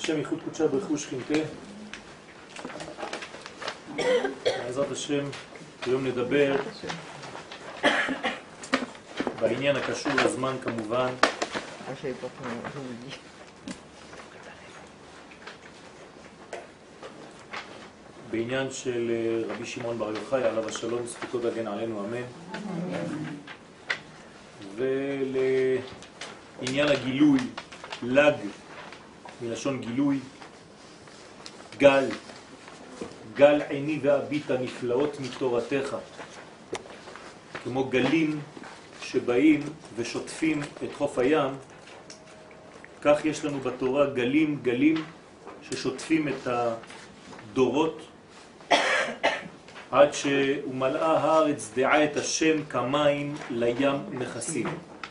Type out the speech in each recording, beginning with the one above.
השם ייחוד קודשה ברכו שכינתה. בעזרת השם היום נדבר בעניין הקשור לזמן כמובן, בעניין של רבי שמעון בר יוחאי עליו השלום, זכותו תגן עלינו אמן. ולעניין הגילוי, לג מלשון גילוי, גל, גל עיני ואביט הנפלאות מתורתך, כמו גלים שבאים ושוטפים את חוף הים, כך יש לנו בתורה גלים ששוטפים את הדורות עד שמלאה הארץ דעה את השם כמים לים מכסים.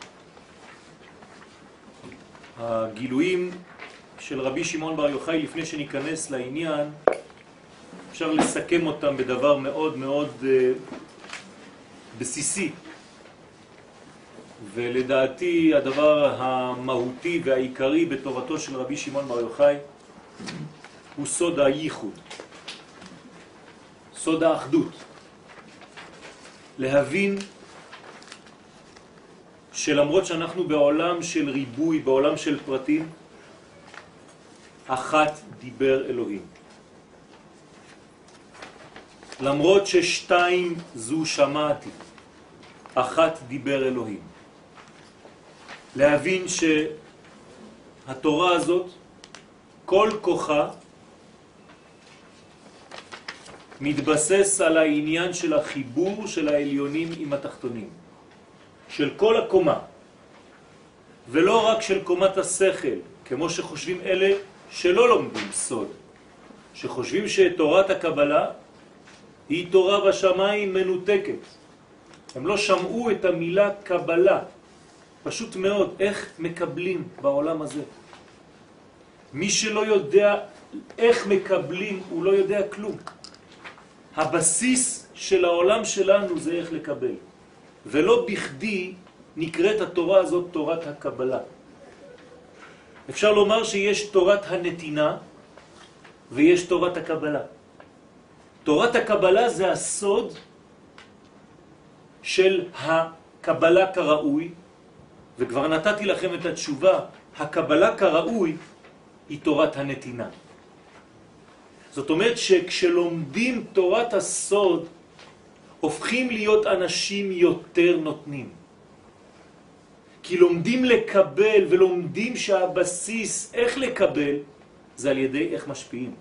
הגילויים של רבי שמעון בר יוחאי, לפני שניכנס לעניין, אפשר לסכם אותם בדבר מאוד מאוד בסיסי, ולדעתי הדבר המהותי והעיקרי בתורתו של רבי שמעון בר יוחאי הוא סוד הייחוד, סוד האחדות. להבין שלמרות שאנחנו בעולם של ריבוי, בעולם של פרטים, אחת דיבר אלוהים. למרות ששתיים זו שמעתי, אחת דיבר אלוהים. להבין שהתורה הזאת, כל כוחה, מתבסס על העניין של החיבור של העליונים עם התחתונים, של כל הקומה, ולא רק של קומת השכל, כמו שחושבים אלה שלא לומדים סוד, שחושבים שתורת הקבלה היא תורה בשמיים מנותקת. הם לא שמעו את המילה קבלה, פשוט מאוד, איך מקבלים בעולם הזה. מי שלא יודע איך מקבלים, הוא לא יודע כלום. הבסיס של העולם שלנו זה איך לקבל. ולא בכדי נקראת התורה הזאת תורת הקבלה. אפשר לומר שיש תורת הנתינה ויש תורת הקבלה. תורת הקבלה זה הסוד של הקבלה כראוי, וכבר נתתי לכם את התשובה, הקבלה כראוי היא תורת הנתינה. זאת אומרת שכשלומדים תורת הסוד, הופכים להיות אנשים יותר נותנים. כי לומדים לקבל ולומדים שהבסיס איך לקבל זה על ידי איך משפיעים.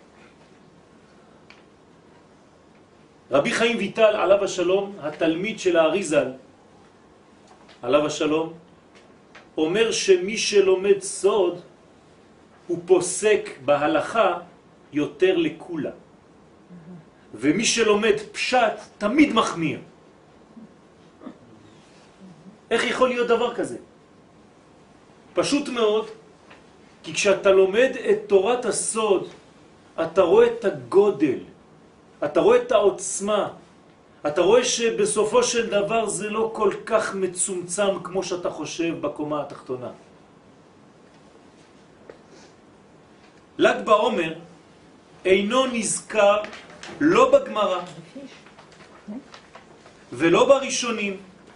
רבי חיים ויטל עליו השלום, התלמיד של האריזל עליו השלום, אומר שמי שלומד סוד הוא פוסק בהלכה יותר לכולה. ומי שלומד פשט תמיד מחמיר. איך יכול להיות דבר כזה? פשוט מאוד, כי כשאתה לומד את תורת הסוד, אתה רואה את הגודל, אתה רואה את העוצמה, אתה רואה שבסופו של דבר זה לא כל כך מצומצם כמו שאתה חושב בקומה התחתונה. ל"ג בעומר אינו נזכר לא בגמרא ולא בראשונים,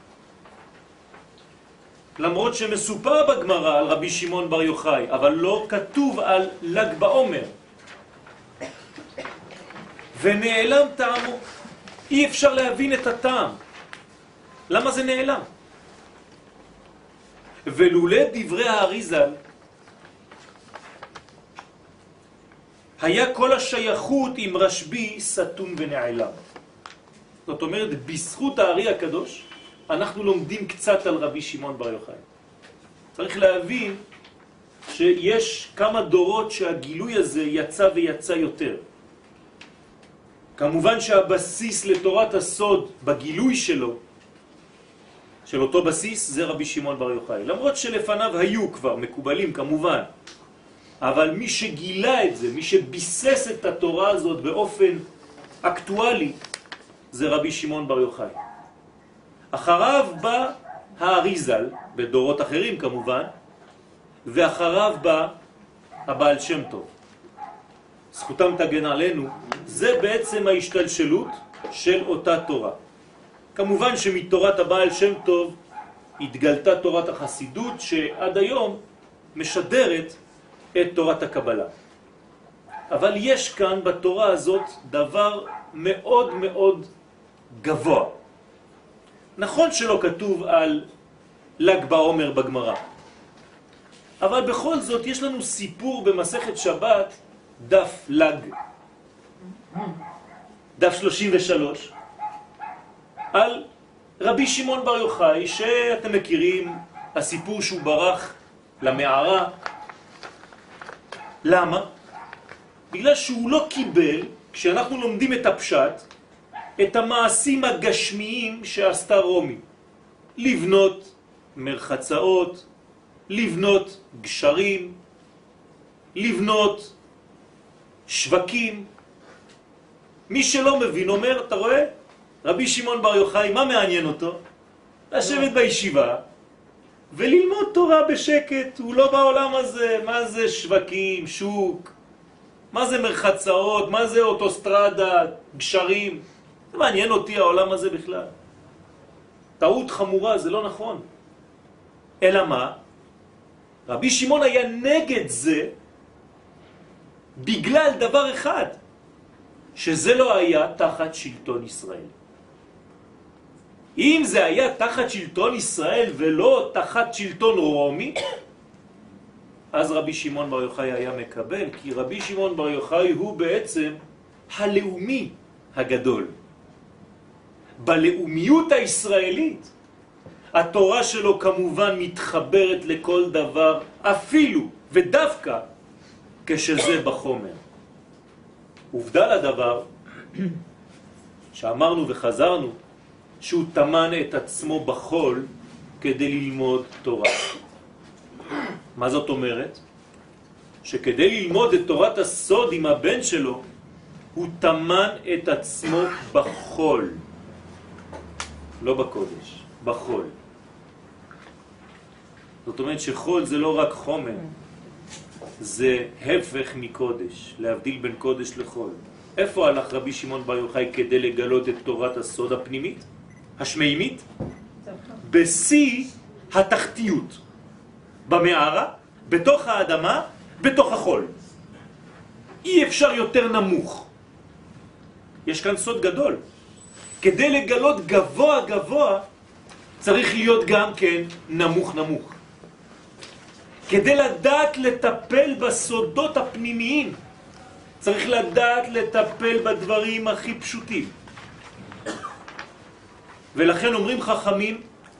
למרות שמסופר בגמרא על רבי שמעון בר יוחאי, אבל לא כתוב על ל"ג בעומר. ונעלם טעמו. אי אפשר להבין את הטעם. למה זה נעלם? ולולא דברי האריזל, היה כל השייכות עם רשב"י סתום ונעלם. זאת אומרת, בזכות הארי הקדוש, אנחנו לומדים קצת על רבי שמעון בר יוחאי. צריך להבין שיש כמה דורות שהגילוי הזה יצא ויצא יותר. כמובן שהבסיס לתורת הסוד בגילוי שלו, של אותו בסיס, זה רבי שמעון בר יוחאי. למרות שלפניו היו כבר מקובלים כמובן, אבל מי שגילה את זה, מי שביסס את התורה הזאת באופן אקטואלי, זה רבי שמעון בר יוחאי. אחריו בא האריזל, בדורות אחרים כמובן, ואחריו בא הבעל שם טוב, זכותם תגן עלינו, זה בעצם ההשתלשלות של אותה תורה. כמובן שמתורת הבעל שם טוב התגלתה תורת החסידות שעד היום משדרת את תורת הקבלה. אבל יש כאן בתורה הזאת דבר מאוד מאוד גבוה. נכון שלא כתוב על ל"ג בעומר בגמרא, אבל בכל זאת יש לנו סיפור במסכת שבת, דף ל"ג, דף 33, על רבי שמעון בר יוחאי, שאתם מכירים, הסיפור שהוא ברח למערה. למה? בגלל שהוא לא קיבל, כשאנחנו לומדים את הפשט, את המעשים הגשמיים שעשתה רומי. לבנות מרחצאות, לבנות גשרים, לבנות שווקים. מי שלא מבין אומר, אתה רואה? רבי שמעון בר יוחאי, מה מעניין אותו? לשבת בישיבה וללמוד תורה בשקט, הוא לא בעולם הזה. מה זה שווקים, שוק? מה זה מרחצאות? מה זה אוטוסטרדה, גשרים? זה מעניין אותי העולם הזה בכלל. טעות חמורה, זה לא נכון. אלא מה? רבי שמעון היה נגד זה בגלל דבר אחד, שזה לא היה תחת שלטון ישראל. אם זה היה תחת שלטון ישראל ולא תחת שלטון רומי, אז רבי שמעון בר יוחאי היה מקבל, כי רבי שמעון בר יוחאי הוא בעצם הלאומי הגדול. בלאומיות הישראלית התורה שלו כמובן מתחברת לכל דבר, אפילו ודווקא כשזה בחומר. עובדה לדבר שאמרנו וחזרנו שהוא תמן את עצמו בחול כדי ללמוד תורה. מה זאת אומרת? שכדי ללמוד את תורת הסוד עם הבן שלו הוא תמן את עצמו בחול, לא בקודש, בחול. זאת אומרת שחול זה לא רק חומר, זה הפך מקודש, להבדיל בין קודש לחול. איפה הלך רבי שמעון בר יוחאי כדי לגלות את תורת הסוד הפנימית, השמיימית? בשיא התחתיות, במערה, בתוך האדמה, בתוך החול. אי אפשר יותר נמוך. יש כאן סוד גדול. כדי לגלות גבוה גבוה צריך להיות גם כן נמוך נמוך. כדי לדעת לטפל בסודות הפנימיים צריך לדעת לטפל בדברים הכי פשוטים. ולכן אומרים חכמים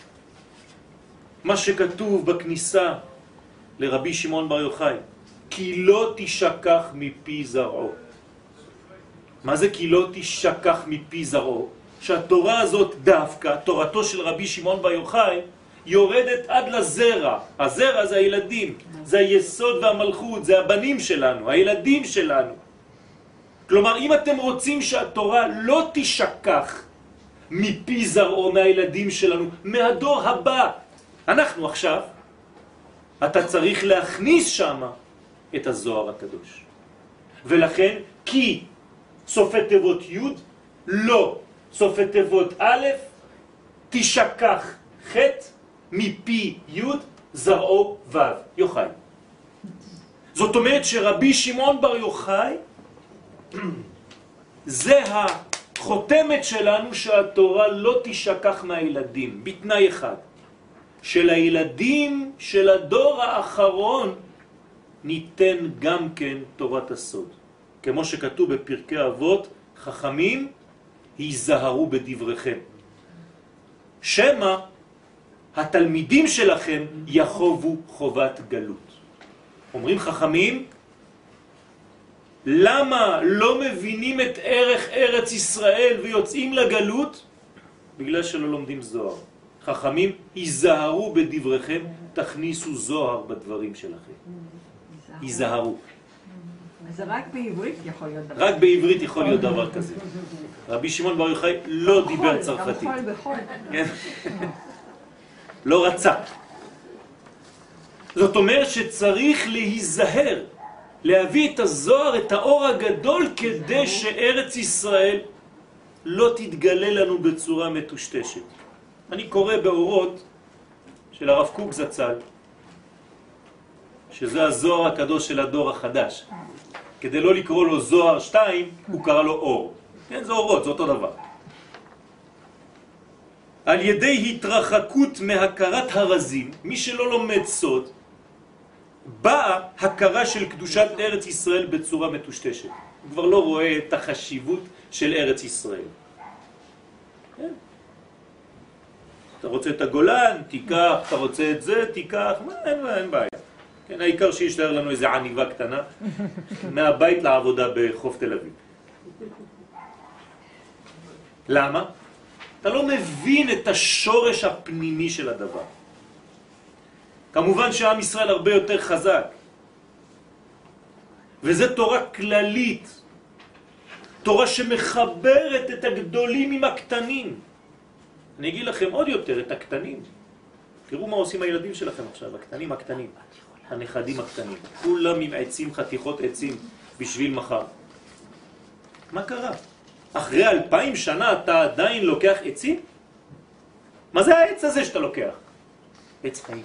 מה שכתוב בכניסה לרבי שמעון בר יוחאי, כי לא תשכח מפי זרעו. מה זה כי לא תשכח מפי זרעו? שהתורה הזאת דווקא, תורתו של רבי שמעון בר יוחאי, יורדת עד לזרע. הזרע זה הילדים, זה היסוד והמלכות, זה הבנים שלנו, הילדים שלנו. כלומר, אם אתם רוצים שהתורה לא תשכח מפי זרעו, מהילדים שלנו, מהדור הבא, אנחנו עכשיו, אתה צריך להכניס שם את הזוהר הקדוש. ולכן, כי סופי תיבות י', לא סופי תיבות א', תשכח ח' מפי י' זרעו ו', יוחאי. זאת אומרת שרבי שמעון בר יוחאי זה החותמת שלנו שהתורה לא תשכח מהילדים, בתנאי אחד, של הילדים של הדור האחרון ניתן גם כן תורת הסוד. כמו שכתוב בפרקי אבות, חכמים היזהרו בדבריכם. שמה התלמידים שלכם יחובו חובת גלות. אומרים חכמים, למה לא מבינים את ערך ארץ ישראל ויוצאים לגלות? בגלל שלא לומדים זוהר. חכמים, היזהרו בדבריכם, תכניסו זוהר בדברים שלכם. היזהרו. זה רק בעברית יכול להיות דבר. רק בעברית יכול להיות דבר כזה. רבי שמעון בר יוחאי לא דיבר צרפתית. גם בחול. לא רצה. זאת אומרת שצריך להיזהר להביא את הזוהר, את האור הגדול, כדי שארץ ישראל לא תתגלה לנו בצורה מטושטשת. אני קורא באורות של הרב קוק זצ"ל, שזה הזוהר הקדוש של הדור החדש. כדי לא לקרוא לו זוהר 2, הוא קרא לו אור. כן, זה אורות, זה אותו דבר. על ידי התרחקות מהכרת הרזים, מי שלא לומד סוד, באה הכרה של קדושת ארץ ישראל בצורה מטושטשת. הוא כבר לא רואה את החשיבות של ארץ ישראל. כן? אתה רוצה את הגולן, תיקח, אתה רוצה את זה, תיקח, אין בעיה. כן, העיקר שישתאר לנו איזה עניבה קטנה מהבית לעבודה בחוף תל אביב. למה? אתה לא מבין את השורש הפנימי של הדבר. כמובן שעם ישראל הרבה יותר חזק. וזה תורה כללית. תורה שמחברת את הגדולים עם הקטנים. אני אגיד לכם עוד יותר את הקטנים. תראו מה עושים הילדים שלכם עכשיו, הקטנים. הנכדים הקטנים. כולם עם עצים, חתיכות עצים, בשביל מחר. מה קרה? אחרי 2000 שנה אתה עדיין לוקח עצים? מה זה העץ הזה שאתה לוקח? עץ חיים.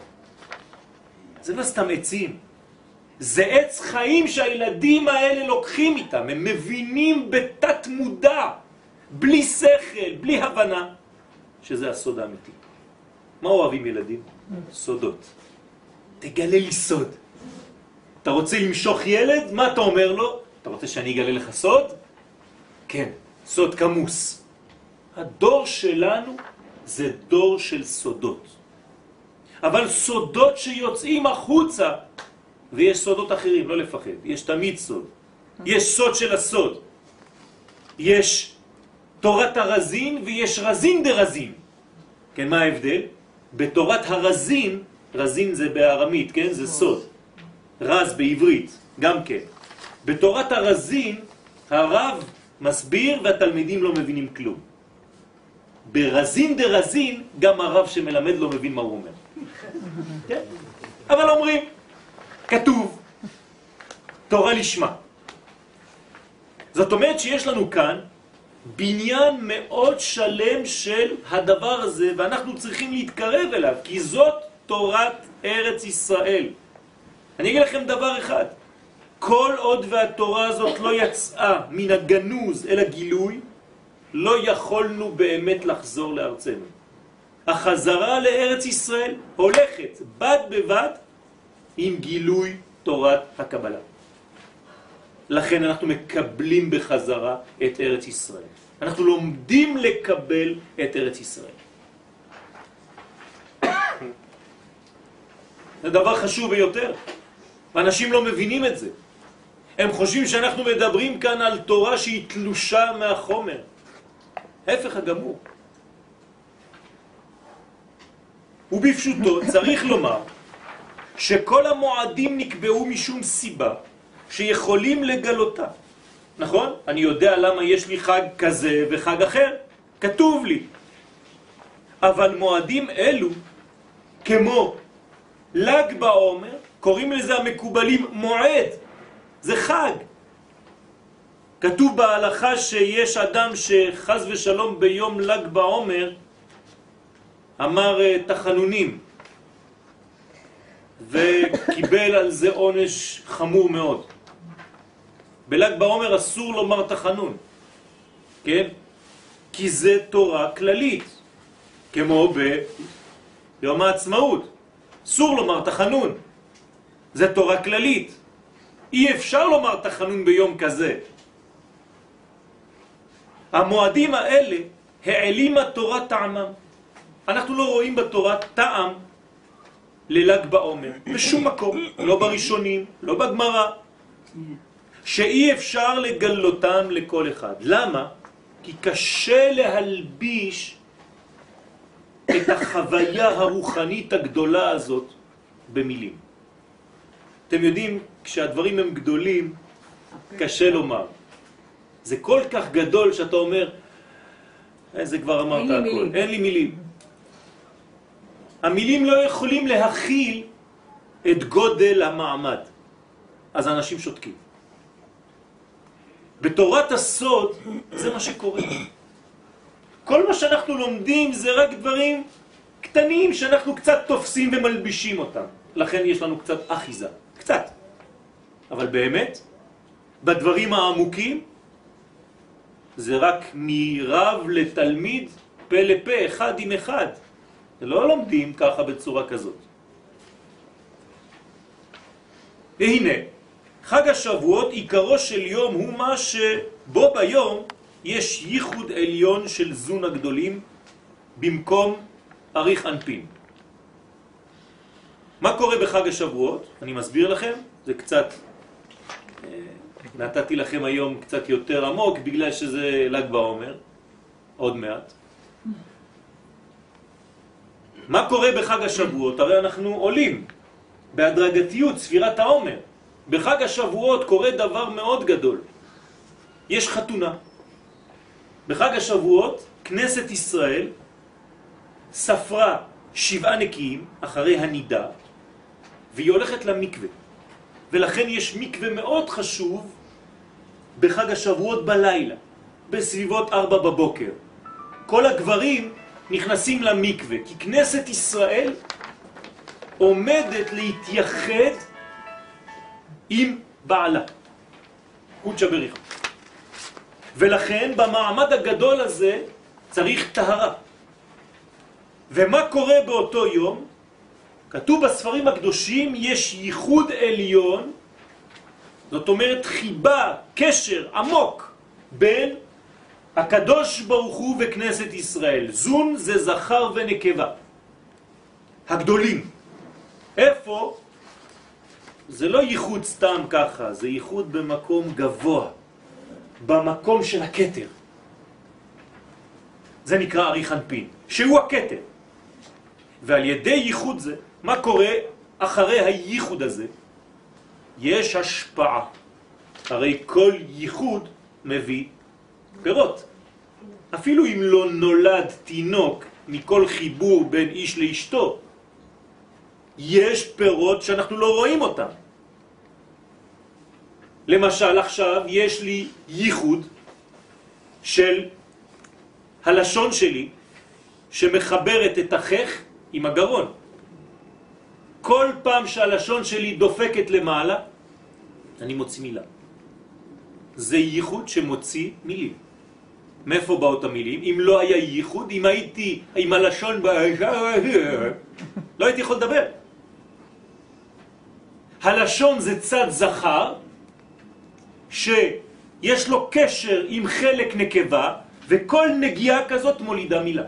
זה לא סתם עצים. זה עץ חיים שהילדים האלה לוקחים איתם. הם מבינים בתת מודע, בלי שכל, בלי הבנה, שזה הסוד האמיתי. מה אוהבים ילדים? סודות. תגלה לי סוד. אתה רוצה למשוך ילד? מה אתה אומר לו? אתה רוצה שאני אגלה לך סוד? כן, סוד כמוס. הדור שלנו זה דור של סודות. אבל סודות שיוצאים החוצה, ויש סודות אחרים, לא לפחד. יש תמיד סוד. יש סוד של הסוד. יש תורת הרזין ויש רזין דרזין. כן, מה ההבדל? בתורת הרזין, רזין זה בארמית, כן? זה סוד. רז בעברית, גם כן. בתורת הרזין, הרב מסביר והתלמידים לא מבינים כלום. ברזין דרזין, גם הרב שמלמד לא מבין מה הוא אומר. כן? אבל אומרים, כתוב, תורה לשמה. זאת אומרת שיש לנו כאן בניין מאוד שלם של הדבר הזה, ואנחנו צריכים להתקרב אליו, כי זאת תורת ארץ ישראל. אני אגיד לכם דבר אחד, כל עוד והתורה הזאת לא יצאה מן הגנוז אל הגילוי, לא יכולנו באמת לחזור לארצנו. החזרה לארץ ישראל הולכת בד בבד עם גילוי תורת הקבלה. לכן אנחנו מקבלים בחזרה את ארץ ישראל. אנחנו לומדים לקבל את ארץ ישראל. זה דבר חשוב ביותר. ואנשים לא מבינים את זה. הם חושבים שאנחנו מדברים כאן על תורה שהיא תלושה מהחומר. ההפך הגמור. ובפשוטו צריך לומר שכל המועדים נקבעו משום סיבה שיכולים לגלותה. נכון? אני יודע למה יש לי חג כזה וחג אחר. כתוב לי. אבל מועדים אלו, כמו ל"ג בעומר, קוראים לזה המקובלים מועד. זה חג. כתוב בהלכה שיש אדם שחז ושלום ביום ל"ג בעומר אמר תחנונים וקיבל על זה עונש חמור מאוד. בל"ג בעומר אסור לומר תחנון, כן? כי זה תורה כללית, כמו ביום העצמאות. אסור לומר תחנון, זה תורה כללית. אי אפשר לומר תחנון ביום כזה. המועדים האלה העלימה תורה טעמם. אנחנו לא רואים בתורה טעם לל"ג בעומר, בשום מקום, לא בראשונים, לא בגמרא, שאי אפשר לגלותם לכל אחד. למה? כי קשה להלביש את החוויה הרוחנית הגדולה הזאת במילים. אתם יודעים, כשהדברים הם גדולים, קשה לומר. זה כל כך גדול שאתה אומר, זה כבר אמרת הכל. אין לי מילים. המילים לא יכולים להכיל את גודל המעמד. אז האנשים שותקים. בתורת הסוד זה מה שקורה. כל מה שאנחנו לומדים זה רק דברים קטנים שאנחנו קצת תופסים ומלבישים אותם. לכן יש לנו קצת אחיזה, קצת. אבל באמת, בדברים העמוקים, זה רק מרב לתלמיד, פה לפה, אחד עם אחד. לא לומדים ככה בצורה כזאת. והנה, חג השבועות עיקרו של יום הוא מה שבו ביום יש ייחוד עליון של זון הגדולים במקום אריך אנפין. מה קורה בחג השבועות? אני מסביר לכם, זה קצת, נתתי לכם היום קצת יותר עמוק בגלל שזה ל"ג בעומר, עוד מעט. מה קורה בחג השבועות? הרי אנחנו עולים בהדרגתיות, ספירת העומר. בחג השבועות קורה דבר מאוד גדול. יש חתונה. בחג השבועות כנסת ישראל ספרה 7 נקיים אחרי הנידה, והיא הולכת למקווה. ולכן יש מקווה מאוד חשוב בחג השבועות בלילה, בסביבות 4 בבוקר. כל הגברים נכנסים למקווה, כי כנסת ישראל עומדת להתייחד עם בעלה, קודשא בריך. ולכן במעמד הגדול הזה צריך טהרה. ומה קורה באותו יום? כתוב בספרים הקדושים יש ייחוד עליון, זאת אומרת חיבה, קשר עמוק בין הקדוש ברוך הוא וכנסת ישראל. זון זה זכר ונקבה, הגדולים. איפה? זה לא ייחוד סתם ככה, זה ייחוד במקום גבוה, במקום של הכתר. זה נקרא אריך אנפין, שהוא הכתר. ועל ידי ייחוד זה, מה קורה אחרי הייחוד הזה? יש השפעה. הרי כל ייחוד מביא פירות. אפילו אם לא נולד תינוק מכל חיבור בין איש לאשתו, יש פירות שאנחנו לא רואים אותם. למשל עכשיו יש לי ייחוד של הלשון שלי שמחברת את החך עם הגרון. כל פעם שהלשון שלי דופקת למעלה, אני מוציא מילה. זה ייחוד שמוציא מילים. מאיפה באות המילים? אם לא היה ייחוד, אם הייתי עם הלשון לא הייתי יכול לדבר. הלשון זה צד זכר שיש לו קשר עם חלק נקבה, וכל נגיעה כזאת מולידה מילה.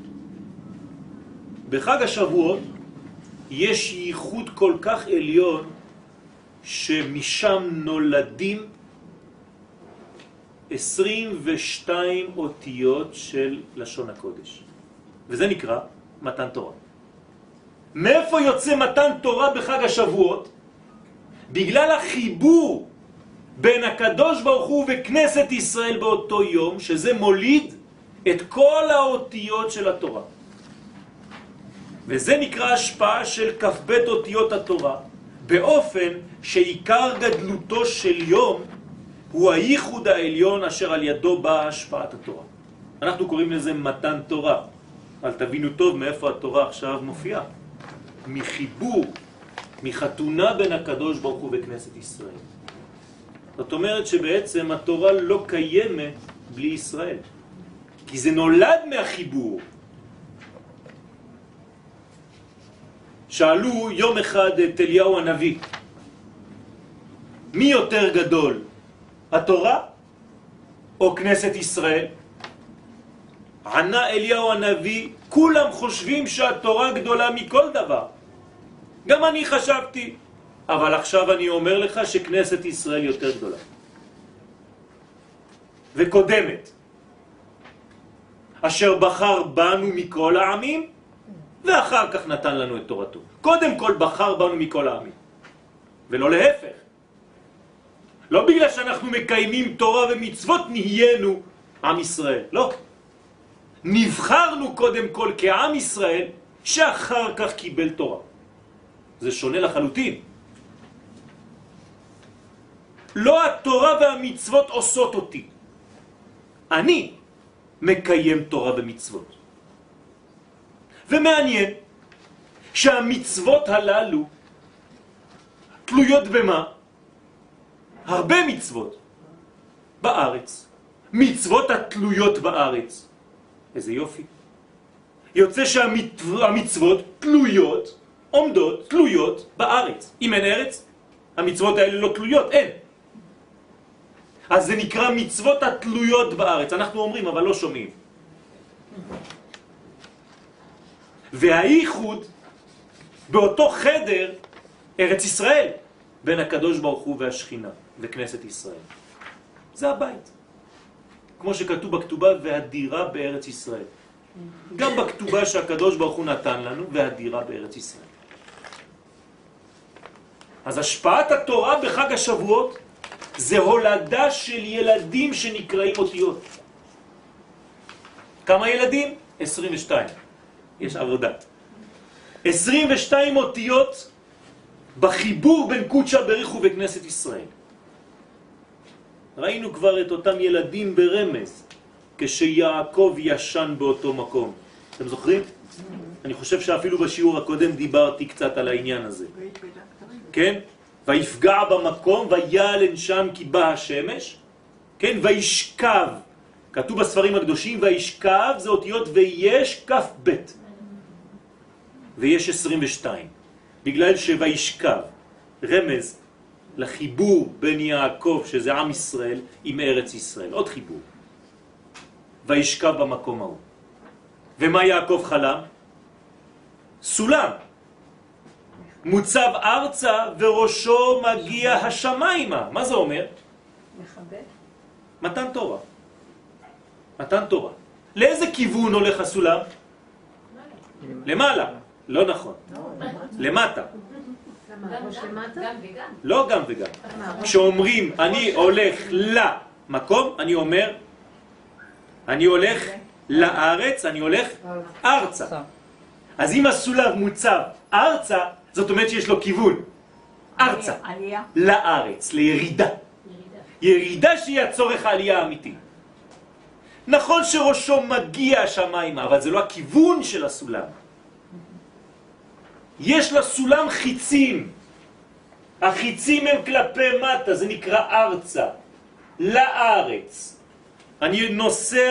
בחג השבועות יש ייחוד כל כך עליון שמשם נולדים 22 אותיות של לשון הקודש. וזה נקרא מתן תורה. מאיפה יוצא מתן תורה בחג השבועות? בגלל החיבור בין הקדוש ברוך הוא וכנסת ישראל באותו יום, שזה מוליד את כל האותיות של התורה. וזה נקרא השפעה של כ"ב אותיות התורה, באופן שעיקר גדלותו של יום הוא הייחוד העליון אשר על ידו באה השפעת התורה. אנחנו קוראים לזה מתן תורה. אבל תבינו טוב מאיפה התורה עכשיו מופיעה. מחיבור, מחתונה בין הקדוש ברוך הוא וכנסת ישראל. זאת אומרת שבעצם התורה לא קיימת בלי ישראל. כי זה נולד מהחיבור. שאלו יום אחד את אליהו הנביא, מי יותר גדול, התורה או כנסת ישראל? ענה אליהו הנביא, כולם חושבים שהתורה גדולה מכל דבר. גם אני חשבתי, אבל עכשיו אני אומר לך שכנסת ישראל יותר גדולה וקודמת. אשר בחר בנו מכל העמים ואחר כך נתן לנו את תורתו. קודם כל בחר בנו מכל העמים, ולא להפך. לא בגלל שאנחנו מקיימים תורה ומצוות נהיינו עם ישראל, לא. נבחרנו קודם כל כעם ישראל שאחר כך קיבל תורה. זה שונה לחלוטין. לא התורה והמצוות עושות אותי. אני מקיים תורה ומצוות. ומעניין שהמצוות הללו תלויות במה? הרבה מצוות בארץ. מצוות התלויות בארץ. איזה יופי. יוצא שהמצוות תלויות, עומדות, תלויות בארץ. אם אין ארץ, המצוות האלה לא תלויות, אין. אז זה נקרא מצוות התלויות בארץ. אנחנו אומרים, אבל לא שומעים. והייחוד באותו חדר ארץ ישראל, בין הקדוש ברוך הוא והשכינה וכנסת ישראל. זה הבית. כמו שכתוב בכתובה, והדירה בארץ ישראל. גם בכתובה שהקדוש ברוך הוא נתן לנו, והדירה בארץ ישראל. אז השפעת התורה בחג השבועות זה הולדה של ילדים שנקראים אותיות. כמה ילדים? 22. יש עבודה. 22 אותיות בחיבור בין קודשא בריחו וכנסת ישראל. ראינו כבר את אותם ילדים ברמז, כשיעקב ישן באותו מקום. אתם זוכרים? אני חושב שאפילו בשיעור הקודם דיברתי קצת על העניין הזה. כן? ויפגע במקום ויעלן שם כי בא השמש. כן? וישכב. כתוב בספרים הקדושים, וישכב זה אותיות ויש כף בית. ויש 22. בגלל שוישכב. רמז לחיבור בין יעקב, שזה עם ישראל, עם ארץ ישראל. עוד חיבור. וישכב במקום ההוא. ומה יעקב חלם? סולם. מוצב ארצה וראשו מגיע השמיימה. מה זה אומר? מכבד. מתן תורה. מתן תורה. לאיזה כיוון הולך הסולם? למעלה. לא נכון. למטה. לא גם וגם. כשאומרים אני הולך למקום, אני אומר אני הולך לארץ, אני הולך ארצה. אז אם הסולם מוצב ארצה, זאת אומרת שיש לו כיוון. ארצה. לארץ, לירידה. ירידה שהיא הצורך העלייה האמיתי. נכון שראשו מגיע השמיימה, אבל זה לא הכיוון של הסולם. יש לסולם חיצים. החיצים הם כלפי מטה, זה נקרא ארצה. לארץ. אני נוסע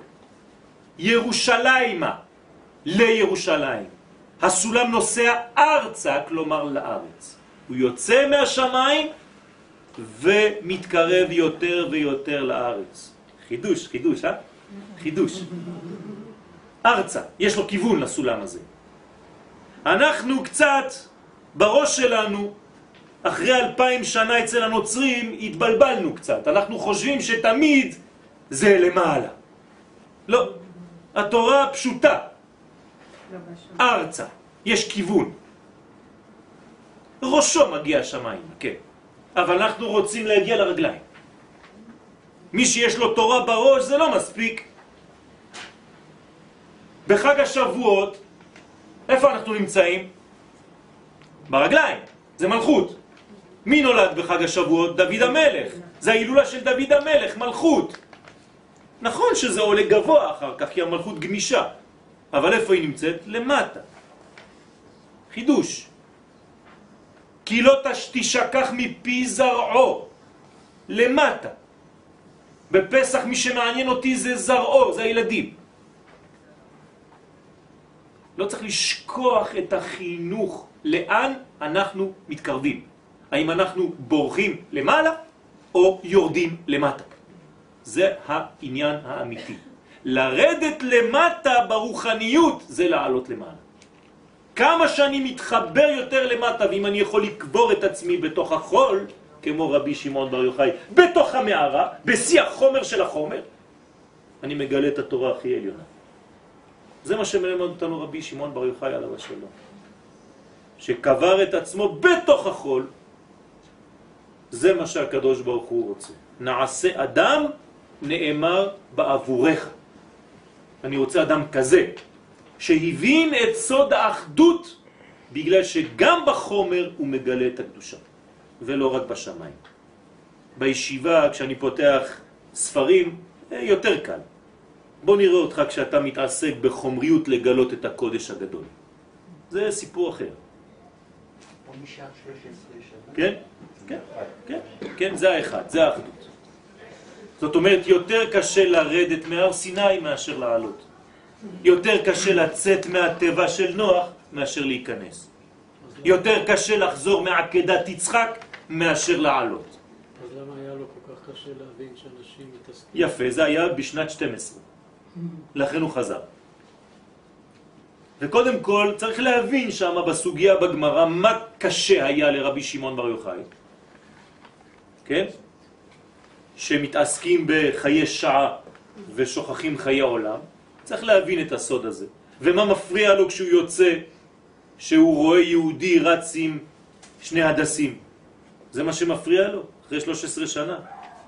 ירושלימה, לירושלים. הסולם נוסע ארצה, כלומר לארץ. הוא יוצא מהשמיים ומתקרב יותר ויותר לארץ. חידוש, חידוש, חידוש. ארצה, יש לו כיוון לסולם הזה. אנחנו קצת בראש שלנו, אחרי 2000 שנה אצל הנוצרים, התבלבלנו קצת. אנחנו חושבים שתמיד זה למעלה. לא, התורה פשוטה. ארצה, יש כיוון. ראשו מגיע השמיים, כן. אבל אנחנו רוצים להגיע לרגליים. מי שיש לו תורה בראש זה לא מספיק. בחג השבועות, איפה אנחנו נמצאים? ברגליים, זה מלכות. מי נולד בחג השבועות? דוד המלך. זה ההילולה של דוד המלך, מלכות. נכון שזה עולה גבוה אחר כך, כי המלכות גמישה. אבל איפה היא נמצאת? למטה. חידוש. כי לא תשכח מפי זרעו. למטה. בפסח מי שמעניין אותי זה זרעו, זה הילדים. לא צריך לשכוח את החינוך, לאן אנחנו מתקרבים. האם אנחנו בורחים למעלה או יורדים למטה. זה העניין האמיתי. לרדת למטה ברוחניות זה לעלות למעלה. כמה שאני מתחבר יותר למטה, ואם אני יכול לקבור את עצמי בתוך החול, כמו רבי שמעון בר יוחאי, בתוך המערה, בשיא החומר של החומר, אני מגלה את התורה הכי עליונה. זה מה שמלמד אותנו רבי שמעון בר יוחאי עליו השלום. שקבר את עצמו בתוך החול, זה מה שהקדוש ברוך הוא רוצה. נעשה אדם נאמר בעבורך. אני רוצה אדם כזה, שהבין את סוד האחדות, בגלל שגם בחומר הוא מגלה את הקדושה, ולא רק בשמיים. בישיבה, כשאני פותח ספרים, יותר קל. בוא נראה אותך כשאתה מתעסק בחומריות לגלות את הקודש הגדול. זה סיפור אחר. או משעה 13 שנה. כן? כן, כן, כן, זה האחד, זה האחדות. זאת אומרת, יותר קשה לרדת מהר סיני מאשר לעלות. יותר קשה לצאת מהטבע של נוח מאשר להיכנס. יותר קשה לחזור מעקדת יצחק מאשר לעלות. אז למה היה לו כל כך קשה להבין שאנשים מתעסקים? יפה, זה היה בשנת 12. לכן הוא חזר. וקודם כל צריך להבין שם בסוגיה בגמרא מה קשה היה לרבי שמעון בר יוחאי. כן? שמתעסקים בחיי שעה ושוכחים חיי עולם. צריך להבין את הסוד הזה. ומה מפריע לו כשהוא יוצא, שהוא רואה יהודי רץ עם שני הדסים. זה מה שמפריע לו, אחרי 13 שנה.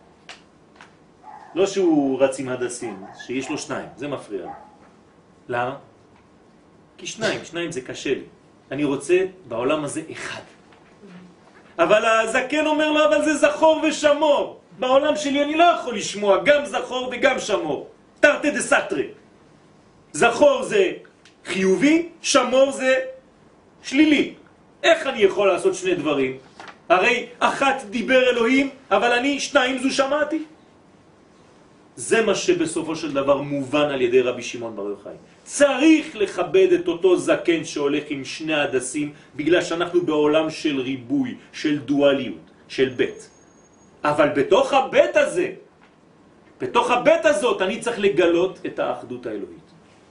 לא שהוא רץ עם הדסים, שיש לו שניים, זה מפריע לו. למה? כי שניים זה קשה לי. אני רוצה בעולם הזה אחד. אבל הזקן אומר לו, אבל זה זכור ושמור. בעולם שלי אני לא יכול לשמוע גם זכור וגם שמור. תרתי דסתרי. זכור זה חיובי, שמור זה שלילי. איך אני יכול לעשות שני דברים? הרי אחת דיבר אלוהים, אבל אני שניים זו שמעתי. זה מה שבסופו של דבר מובן על ידי רבי שמעון בר יוחאי. צריך לכבד את אותו זקן שהולך עם שני הדסים, בגלל שאנחנו בעולם של ריבוי, של דואליות, של בית. אבל בתוך הבית הזה, בתוך הבית הזאת, אני צריך לגלות את האחדות האלוהית.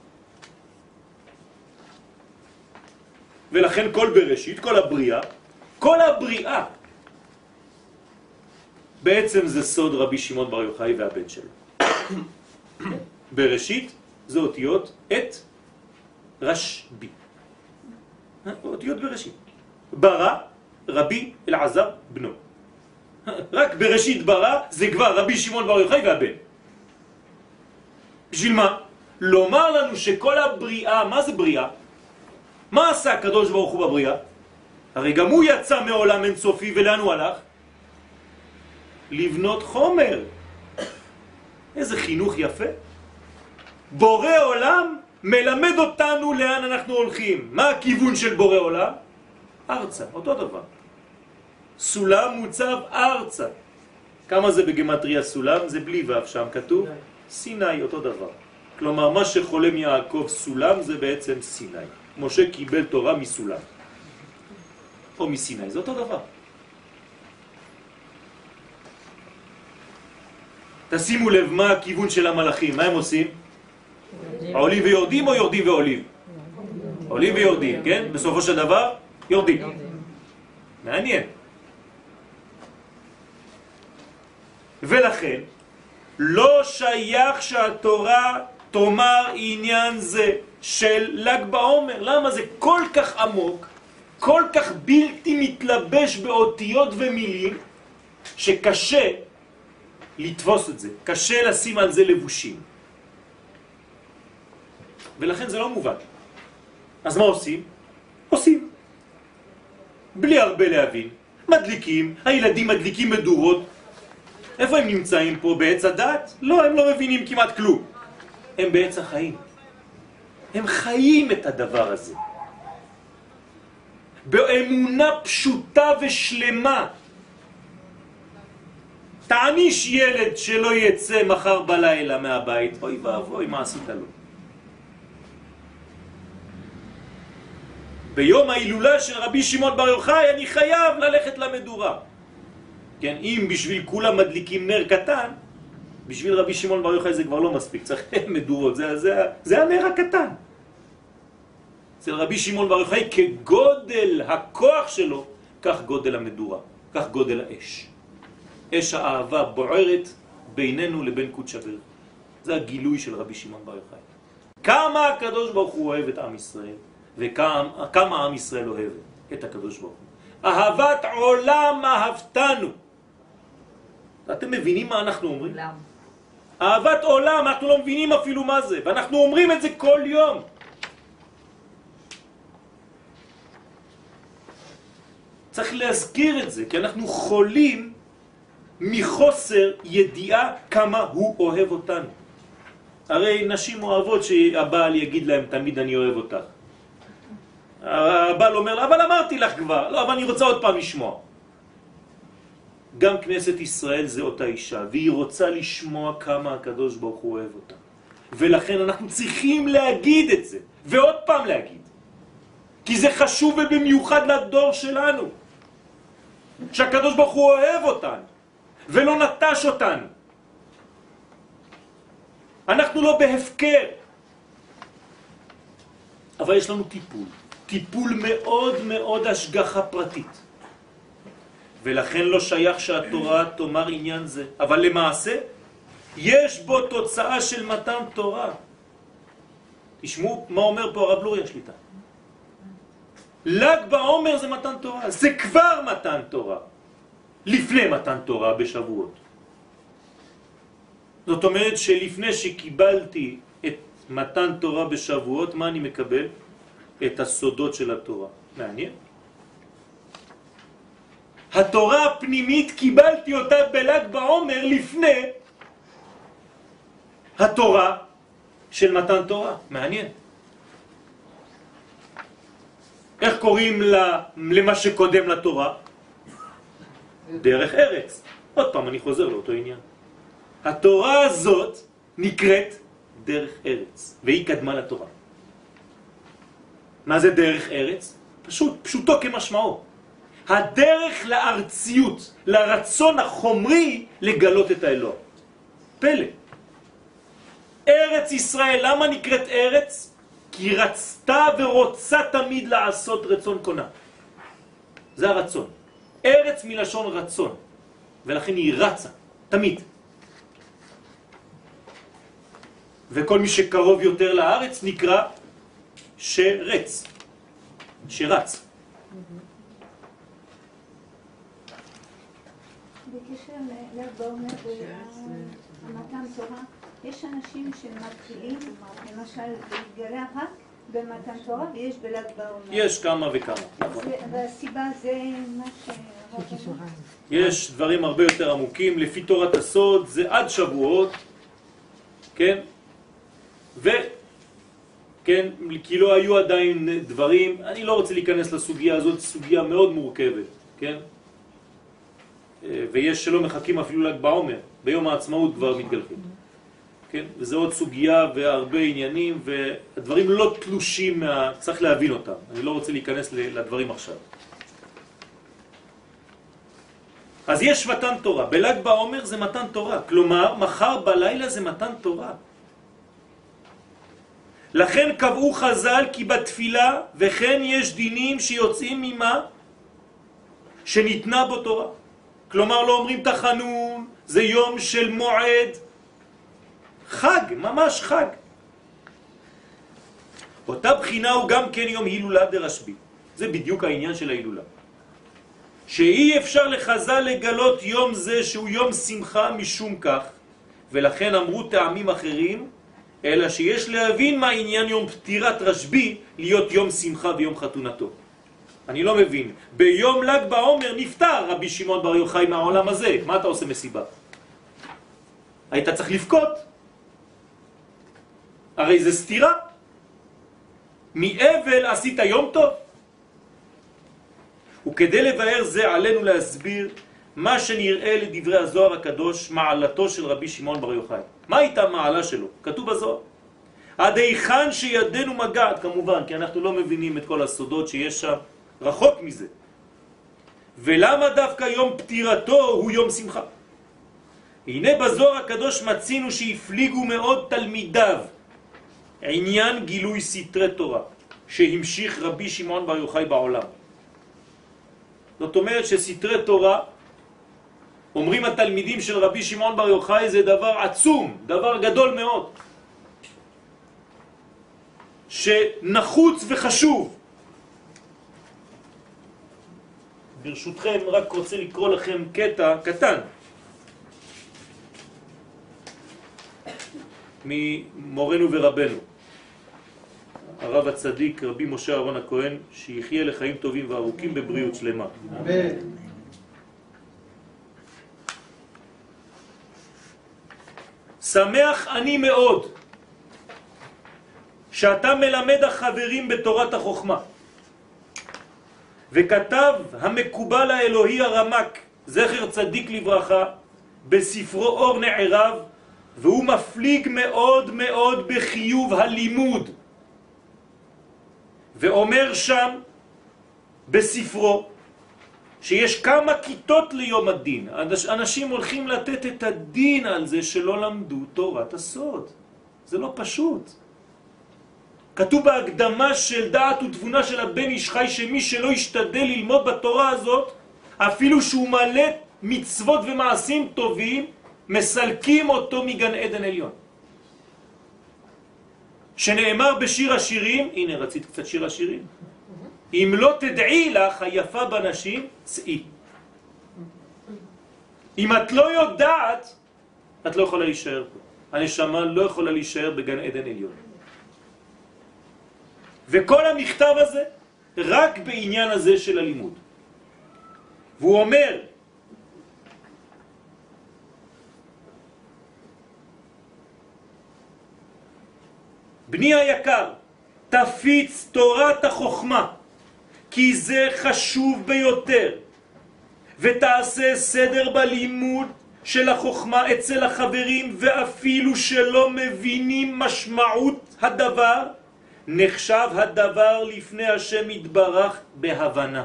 ולכן כל בראשית, כל הבריאה, בעצם זה סוד רבי שמעון בר יוחאי והבן שלו. בראשית זה אותיות את רשבי. אותיות בראשית. ברא רבי אלעזר בנו. רק בראשית ברא זה כבר רבי שמעון בר יוחאי והבן. בשביל מה? לומר לנו שכל הבריאה, מה זה בריאה? מה עשה הקדוש ברוך הוא בבריאה? הרי גם הוא יצא מעולם אינסופי, ולאן הוא הלך? לבנות חומר. איזה חינוך יפה. בורא עולם מלמד אותנו לאן אנחנו הולכים. מה הכיוון של בורא עולם? ארצה, אותו דבר. סולם מוצב ארצה. כמה זה בגמטריה סולם? זה בלי ואף שם כתוב? סיני, אותו דבר. כלומר, מה שחולם יעקב סולם זה בעצם סיני. משה קיבל תורה מסולם. או מסיני, זה אותו דבר. תשימו לב מה הכיוון של המלאכים, מה הם עושים? עולים ויורדים או יורדים ועולים? עולים ויורדים, כן? בסופו של דבר, יורדים. מעניין. ולכן, לא שייך שהתורה תאמר עניין זה של ל"ג בעומר. למה? זה כל כך עמוק, כל כך בלתי מתלבש באותיות ומילים, שקשה לתפוס את זה, קשה לשים על זה לבושים. ולכן זה לא מובן. אז מה עושים? עושים. בלי הרבה להבין. מדליקים, הילדים מדליקים מדורות. איפה הם נמצאים פה? בעץ הדת? לא, הם לא מבינים כמעט כלום. הם בעץ החיים. הם חיים את הדבר הזה. באמונה פשוטה ושלמה. תעניש ילד שלא יצא מחר בלילה מהבית. אוי ואבוי, מה עשית לו? ביום ההילולה של רבי שמעון בר יוחאי אני חייב ללכת למדורה. כן, אם בשביל כולם מדליקים נר קטן, בשביל רבי שמעון בר יוחאי זה כבר לא מספיק, צריך מדורות, זה הנר הקטן. אצל רבי שמעון בר יוחאי כגודל הכוח שלו, כך גודל המדורה, כך גודל האש. אש האהבה בוערת בינינו לבין קודש הבריך. זה הגילוי של רבי שמעון בר יוחאי. כמה הקדוש ברוך הוא אוהב את עם ישראל, וכמה עם ישראל אוהב את הקדוש ברוך הוא. אהבת עולם אהבתנו. אתם מבינים מה אנחנו אומרים? אהבת עולם, אנחנו לא מבינים אפילו מה זה, ואנחנו אומרים את זה כל יום. צריך להזכיר את זה, כי אנחנו חולים מחוסר ידיעה כמה הוא אוהב אותנו. הרי נשים אוהבות שהבעל יגיד להם תמיד אני אוהב אותך. הבעל אומר לה, אבל אמרתי לך כבר, לא, אבל אני רוצה עוד פעם לשמוע. גם כנסת ישראל זה אותה אישה, והיא רוצה לשמוע כמה הקדוש ברוך הוא אוהב אותה. ולכן אנחנו צריכים להגיד את זה, ועוד פעם להגיד. כי זה חשוב ובמיוחד לדור שלנו. שהקדוש ברוך הוא אוהב אותנו, ולא נטש אותנו. אנחנו לא בהפקר. אבל יש לנו טיפול. טיפול מאוד מאוד השגחה פרטית. ולכן לא שייך שהתורה תאמר עניין זה. אבל למעשה, יש בו תוצאה של מתן תורה. תשמעו מה אומר פה הרב לוריה שליטה. ל"ג בעומר זה מתן תורה. זה כבר מתן תורה. לפני מתן תורה בשבועות. זאת אומרת שלפני שקיבלתי את מתן תורה בשבועות, מה אני מקבל? את הסודות של התורה. מעניין? התורה הפנימית קיבלתי אותה בל"ג בעומר לפני התורה של מתן תורה. מעניין. איך קוראים למה שקודם לתורה? דרך ארץ. עוד פעם אני חוזר לאותו עניין. התורה הזאת נקראת דרך ארץ, והיא קדמה לתורה. מה זה דרך ארץ? פשוטו כמשמעו. הדרך לארציות, לרצון החומרי לגלות את האלוה. פלא. ארץ ישראל, למה נקראת ארץ? כי רצתה ורוצה תמיד לעשות רצון קונה. זה הרצון. ארץ מלשון רצון, ולכן היא רצה, תמיד. וכל מי שקרוב יותר לארץ נקרא שרץ, שרץ. בקשר ל"ג בעומר ומתן תורה, יש אנשים שמתחילים, למשל, להתגלה רק במתן תורה, ויש בל"ג בעומר. יש כמה וכמה, נכון. והסיבה זה מה יש דברים הרבה יותר עמוקים, לפי תורת הסוד זה עד שבועות, כן? כן, כי לא היו עדיין דברים, אני לא רוצה להיכנס לסוגיה הזאת, סוגיה מאוד מורכבת, כן? ויש שלא מחכים אפילו ל"ג בעומר, ביום העצמאות כבר מתגלחים. כן? וזה עוד סוגיה והרבה עניינים, והדברים לא תלושים, צריך להבין אותם. אני לא רוצה להיכנס לדברים עכשיו. אז יש מתן תורה. בל"ג בעומר זה מתן תורה. כלומר, מחר בלילה זה מתן תורה. לכן קבעו חז"ל כי בתפילה וכן יש דינים שיוצאים ממה שניתנה בו תורה. כלומר לא אומרים תחנון, זה יום של מועד, חג, ממש חג. אותה בחינה הוא גם כן יום הילולה דרשב"י. זה בדיוק העניין של ההילולה. שאי אפשר לחז"ל לגלות יום זה שהוא יום שמחה משום כך, ולכן אמרו טעמים אחרים, אלא שיש להבין מה עניין יום פטירת רשב"י להיות יום שמחה ויום חתונתו. אני לא מבין. ביום ל"ג בעומר נפטר רבי שמעון בר יוחאי מהעולם הזה. מה אתה עושה מסיבה? היית צריך לבכות. הרי זה סתירה. מאבל עשית יום טוב. וכדי לבאר זה עלינו להסביר מה שנראה לדברי הזוהר הקדוש מעלתו של רבי שמעון בר יוחאי. מה הייתה מעלה שלו? כתוב בזוהר. עד היכן שידנו מגעת, כמובן, כי אנחנו לא מבינים את כל הסודות שיש שם, רחוק מזה. ולמה דווקא יום פטירתו הוא יום שמחה? הנה בזוהר הקדוש מצינו שהפליגו מאוד תלמידיו עניין גילוי סתרי תורה שהמשיך רבי שמעון בר יוחאי בעולם. זאת אומרת שסתרי תורה, אומרים התלמידים של רבי שמעון בר יוחאי, זה דבר עצום, דבר גדול מאוד, שנחוץ וחשוב. ברשותכם רק רוצה לקרוא לכם קטע קטן ממורנו ורבנו הרב הצדיק רבי משה אהרון הכהן, שיחיה לחיים טובים וארוכים בבריאות שלמה. שמח אני מאוד שאתה מלמד החברים בתורת החוכמה. וכתב המקובל האלוהי הרמק, זכר צדיק לברכה, בספרו אור נערב, והוא מפליג מאוד מאוד בחיוב הלימוד. ואומר שם בספרו שיש כמה כיתות ליום הדין. אנשים הולכים לתת את הדין על זה שלא למדו תורת הסוד. זה לא פשוט. כתוב בהקדמה של דעת ותבונה של הבן איש חי שמי שלא ישתדל ללמוד בתורה הזאת, אפילו שהוא מלא מצוות ומעשים טובים, מסלקים אותו מגן עדן עליון. שנאמר בשיר השירים, הנה רצית קצת שיר השירים, אם לא תדעי לך היפה בנשים, צאי. אם את לא יודעת, את לא יכולה להישאר פה. הנשמה לא יכולה להישאר בגן עדן עליון. וכל המכתב הזה רק בעניין הזה של הלימוד. והוא אומר, בני היקר, תפיץ תורת החוכמה, כי זה חשוב ביותר, ותעשה סדר בלימוד של החוכמה אצל החברים, ואפילו שלא מבינים משמעות הדבר, נחשב הדבר לפני השם יתברך בהבנה.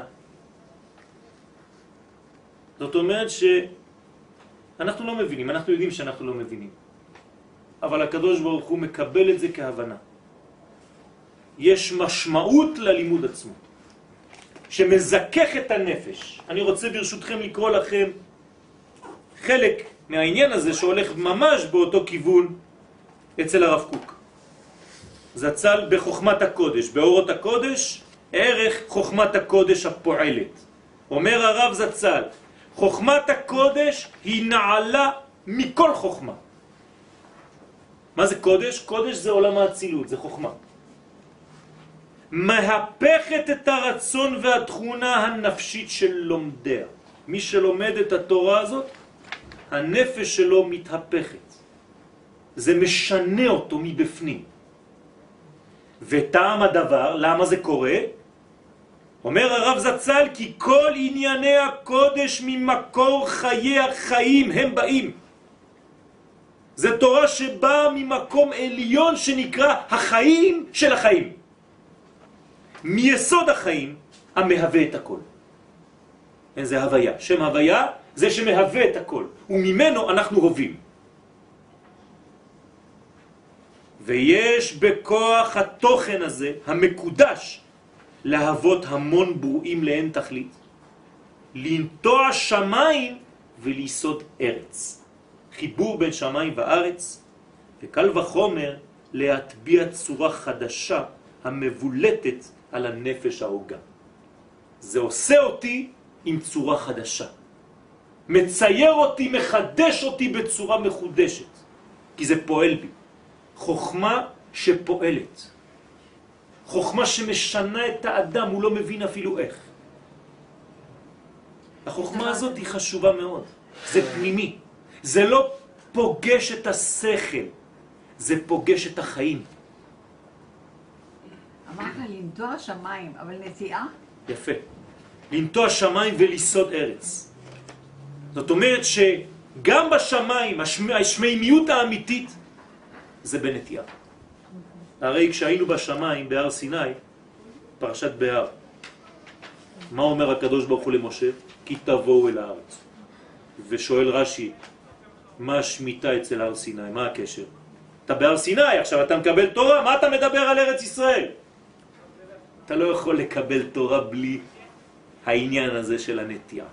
זאת אומרת שאנחנו לא מבינים, אנחנו יודעים שאנחנו לא מבינים. אבל הקדוש ברוך הוא מקבל את זה כהבנה. יש משמעות ללימוד עצמו, שמזכך את הנפש. אני רוצה ברשותכם לקרוא לכם חלק מהעניין הזה שהולך ממש באותו כיוון אצל הרב קוק. זצ"ל בחוכמת הקודש, באורות הקודש, ערך חוכמת הקודש הפועלת. אומר הרב זצ"ל, חוכמת הקודש היא נעלה מכל חוכמה. מה זה קודש? קודש זה עולם האצילות, זה חוכמה. מהפכת את הרצון והתכונה הנפשית של לומדיה. מי שלומד את התורה הזאת, הנפש שלו מתהפכת. זה משנה אותו מבפנים. וטעם הדבר, למה זה קורה? אומר הרב זצ"ל, כי כל ענייני הקודש ממקור חיי החיים הם באים. זה תורה שבאה ממקום עליון שנקרא החיים של החיים. מיסוד החיים המהווה את הכל. זה הוויה. שם הוויה זה שמהווה את הכל. וממנו אנחנו הווים. ויש בכוח התוכן הזה המקודש להוות המון ברואים לאין תכלית, לנטוע שמיים וליסוד ארץ. חיבור בין שמיים וארץ, וקל וחומר להטביע צורה חדשה המבולטת על הנפש ההוגה. זה עושה אותי עם צורה חדשה. מצייר אותי, מחדש אותי בצורה מחודשת. כי זה פועל בי. חוכמה שפועלת. חוכמה שמשנה את האדם, הוא לא מבין אפילו איך. החוכמה הזאת היא חשובה מאוד. זה פנימי. זה לא פוגש את השכל, זה פוגש את החיים. אמרת לנטוע שמיים, אבל נטיעה? יפה. לנטוע שמיים וליסוד ארץ. זאת אומרת שגם בשמיים, השמימיות האמיתית, זה בנטיעה. הרי כשהיינו בשמיים בהר סיני, פרשת בהר, מה אומר הקדוש ברוך הוא למשה? כי תבואו אל הארץ. ושואל רש"י, מה השמיטה אצל הר סיני? מה הקשר? אתה בהר סיני, עכשיו אתה מקבל תורה, מה אתה מדבר על ארץ ישראל? אתה לא יכול לקבל תורה בלי העניין הזה של הנטיעה.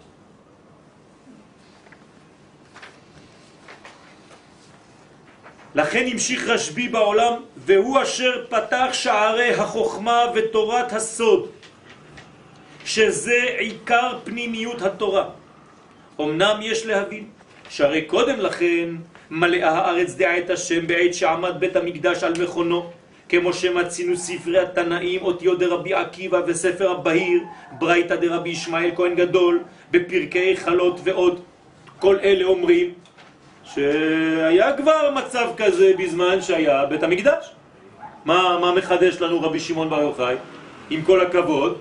לכן המשיך רשב"י בעולם, והוא אשר פתח שערי החוכמה ותורת הסוד, שזה עיקר פנימיות התורה. אמנם יש להבין שהרי קודם לכן מלאה הארץ דעת השם בעת שעמד בית המקדש על מכונו, כמו שמצינו ספרי התנאים, אותיות דרבי עקיבא וספר הבהיר, ברייתא דרבי ישמעאל כהן גדול, בפרקי חלות ועוד. כל אלה אומרים שהיה כבר מצב כזה בזמן שהיה בית המקדש. מה מחדש לנו רבי שמעון בר יוחאי? עם כל הכבוד.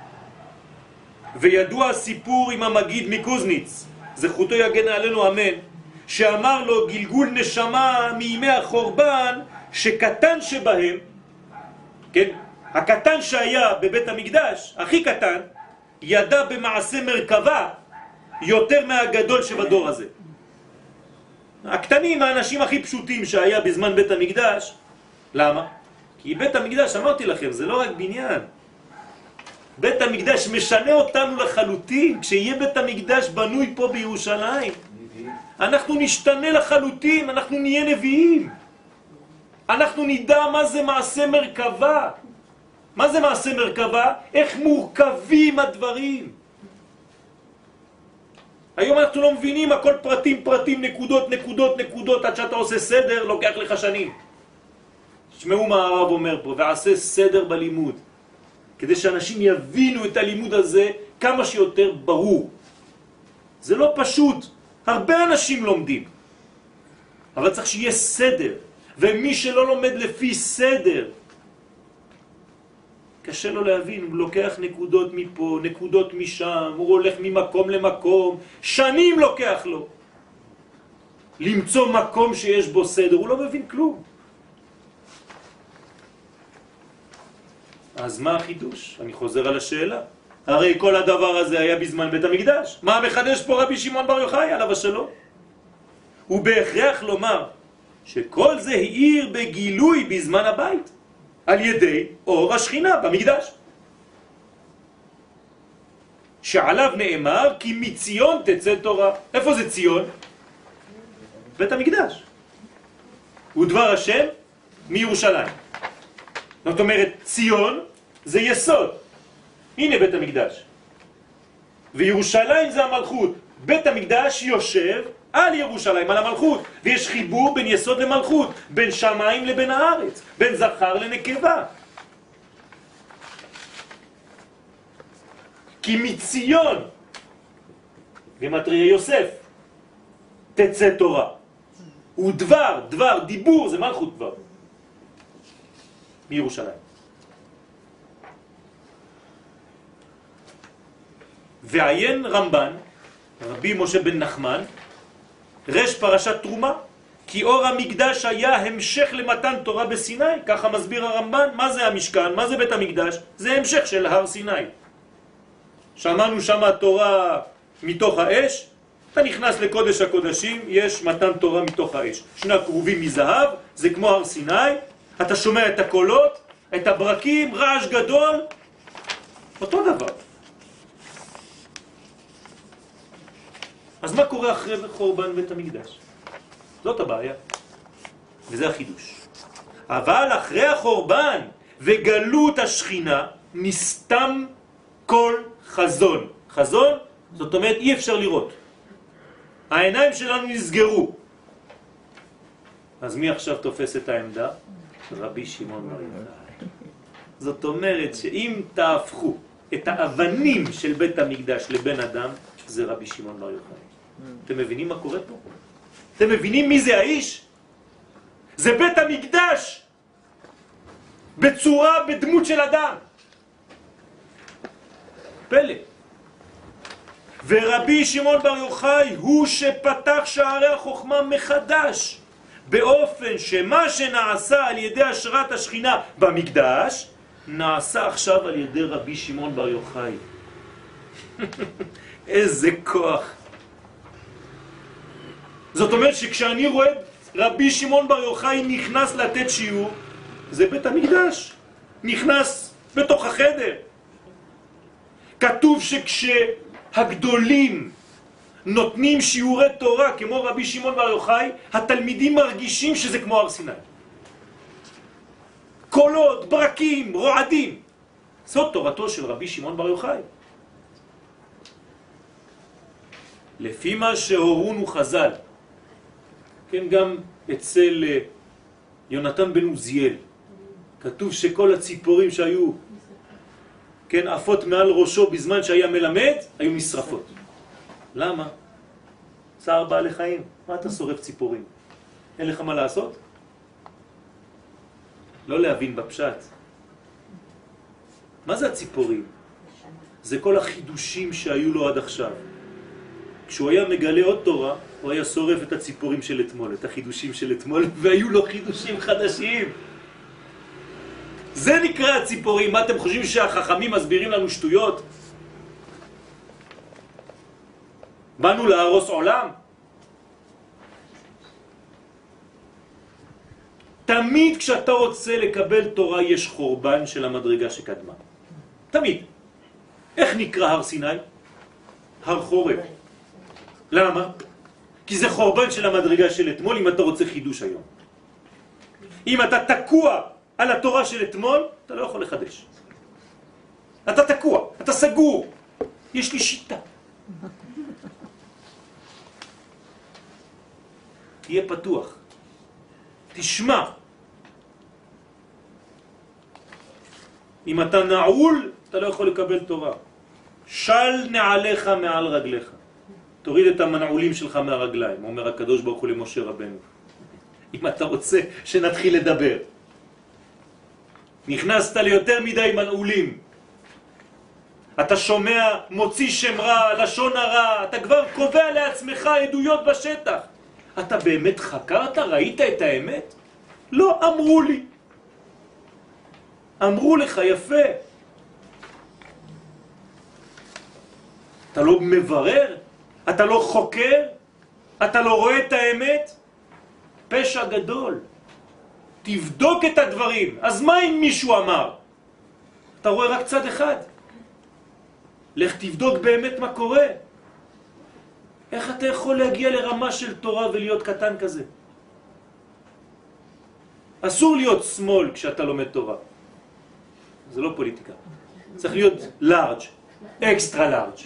וידוע הסיפור עם המגיד מקוזניץ, זכותו יגן עלינו אמן, שאמר לו גלגול נשמה מימי החורבן שקטן שבהם, כן, הקטן שהיה בבית המקדש, הכי קטן, ידע במעשה מרכבה יותר מהגדול שבדור הזה. הקטנים, האנשים הכי פשוטים שהיה בזמן בית המקדש. למה? כי בית המקדש, אמרתי לכם, זה לא רק בניין. בית המקדש משנה אותנו לחלוטין. כשיהיה בית המקדש בנוי פה בירושלים, אנחנו נשתנה לחלוטין, אנחנו נהיה נביאים. אנחנו נדע מה זה מעשה מרכבה. מה זה מעשה מרכבה? איך מורכבים הדברים. היום אנחנו לא מבינים, הכל פרטים, פרטים, נקודות, נקודות, נקודות, עד שאתה עושה סדר, לוקח לך שנים. תשמעו מה הרב אומר פה, ועשה סדר בלימוד, כדי שאנשים יבינו את הלימוד הזה כמה שיותר ברור. זה לא פשוט, הרבה אנשים לומדים, אבל צריך שיהיה סדר, ומי שלא לומד לפי סדר, קשה לו להבין, הוא לוקח נקודות מפה, נקודות משם, הוא הולך ממקום למקום, שנים לוקח לו למצוא מקום שיש בו סדר, הוא לא מבין כלום. אז מה החידוש? אני חוזר על השאלה. הרי כל הדבר הזה היה בזמן בית המקדש. מה מחדש פה רבי שמעון בר יוחאי עליו השלום? הוא בהכרח לומר שכל זה העיר בגילוי בזמן הבית, על ידי אור השכינה במקדש. שעליו נאמר כי מציון תצא תורה. איפה זה ציון? בית המקדש. ודבר השם מירושלים. זאת אומרת, ציון זה יסוד. הנה בית המקדש. וירושלים זה המלכות. בית המקדש יושב על ירושלים, על המלכות. ויש חיבור בין יסוד למלכות, בין שמיים לבין הארץ, בין זכר לנקבה. כי מציון, גמטריה יוסף, תצא תורה. ודבר, דבר, דיבור, זה מלכות דבר. מירושלים. ועיין רמב"ן, רבי משה בן נחמן, רש פרשת תרומה, כי אור המקדש היה המשך למתן תורה בסיני. ככה מסביר הרמב"ן. מה זה המשכן? מה זה בית המקדש? זה המשך של הר סיני. שמענו שם התורה מתוך האש, אתה נכנס לקודש הקודשים, יש מתן תורה מתוך האש. שני קרובים מזהב, זה כמו הר סיני, אתה שומע את הקולות, את הברקים, רעש גדול, אותו דבר. אז מה קורה אחרי חורבן בית המקדש? זאת הבעיה, וזה החידוש. אבל אחרי החורבן וגלות השכינה נסתם כל חזון. חזון, זאת אומרת אי אפשר לראות. העיניים שלנו נסגרו. אז מי עכשיו תופס את העמדה? רבי שמעון בר יוחאי. זאת אומרת שאם תהפכו את האבנים של בית המקדש לבן אדם, זה רבי שמעון בר יוחאי. אתם מבינים מה קורה פה? אתם מבינים מי זה האיש? זה בית המקדש בצורה, בדמות של אדם. פלא. ורבי שמעון בר יוחאי הוא שפתח שערי החוכמה מחדש, באופן שמה שנעשה על ידי השראת השכינה במקדש, נעשה עכשיו על ידי רבי שמעון בר יוחאי. איזה כוח. זאת אומרת שכשאני רואה רבי שמעון בר יוחאי נכנס לתת שיעור, זה בית המקדש, נכנס בתוך החדר. כתוב שכשהגדולים נותנים שיעורי תורה כמו רבי שמעון בר יוחאי, התלמידים מרגישים שזה כמו הר סיני. קולות, ברקים, רועדים. זאת תורתו של רבי שמעון בר יוחאי. לפי מה שהורונו חז"ל, כן, גם אצל יונתן בן עוזיאל, כתוב שכל הציפורים שהיו, כן, עפות מעל ראשו בזמן שהיה מלמד, היו נשרפות. למה? צער בעלי חיים. מה אתה שורף ציפורים? אין לך מה לעשות? לא להבין בפשט. מה זה הציפורים? זה כל החידושים שהיו לו עד עכשיו. כשהוא היה מגלה עוד תורה, הוא היה שורף את הציפורים של אתמול, את החידושים של אתמול, והיו לו חידושים חדשים. זה נקרא הציפורים. מה אתם חושבים שהחכמים מסבירים לנו שטויות? באנו להרוס עולם? תמיד כשאתה רוצה לקבל תורה יש חורבן של המדרגה שקדמה. תמיד. איך נקרא הר סיני? הר חורב. למה? כי זה חורבן של המדרגה של אתמול אם אתה רוצה חידוש היום. אם אתה תקוע על התורה של אתמול, אתה לא יכול לחדש. אתה תקוע, אתה סגור. יש לי שיטה. תהיה פתוח. תשמע. אם אתה נעול, אתה לא יכול לקבל תורה. של נעליך מעל רגליך. תוריד את המנעולים שלך מהרגליים, אומר הקדוש ברוך הוא למשה רבנו. אם אתה רוצה שנתחיל לדבר. נכנסת ליותר מדי מנעולים. אתה שומע, מוציא שם רע, לשון הרע, אתה כבר קובע לעצמך עדויות בשטח. אתה באמת חקרת? ראית את האמת? לא, אמרו לי. אמרו לך יפה. אתה לא מברר? אתה לא חוקר? אתה לא רואה את האמת? פשע גדול. תבדוק את הדברים. אז מה אם מישהו אמר? אתה רואה רק צד אחד. לך תבדוק באמת מה קורה. איך אתה יכול להגיע לרמה של תורה ולהיות קטן כזה? אסור להיות שמאל כשאתה לומד תורה. זה לא פוליטיקה. צריך להיות לארג', אקסטרה לארג'.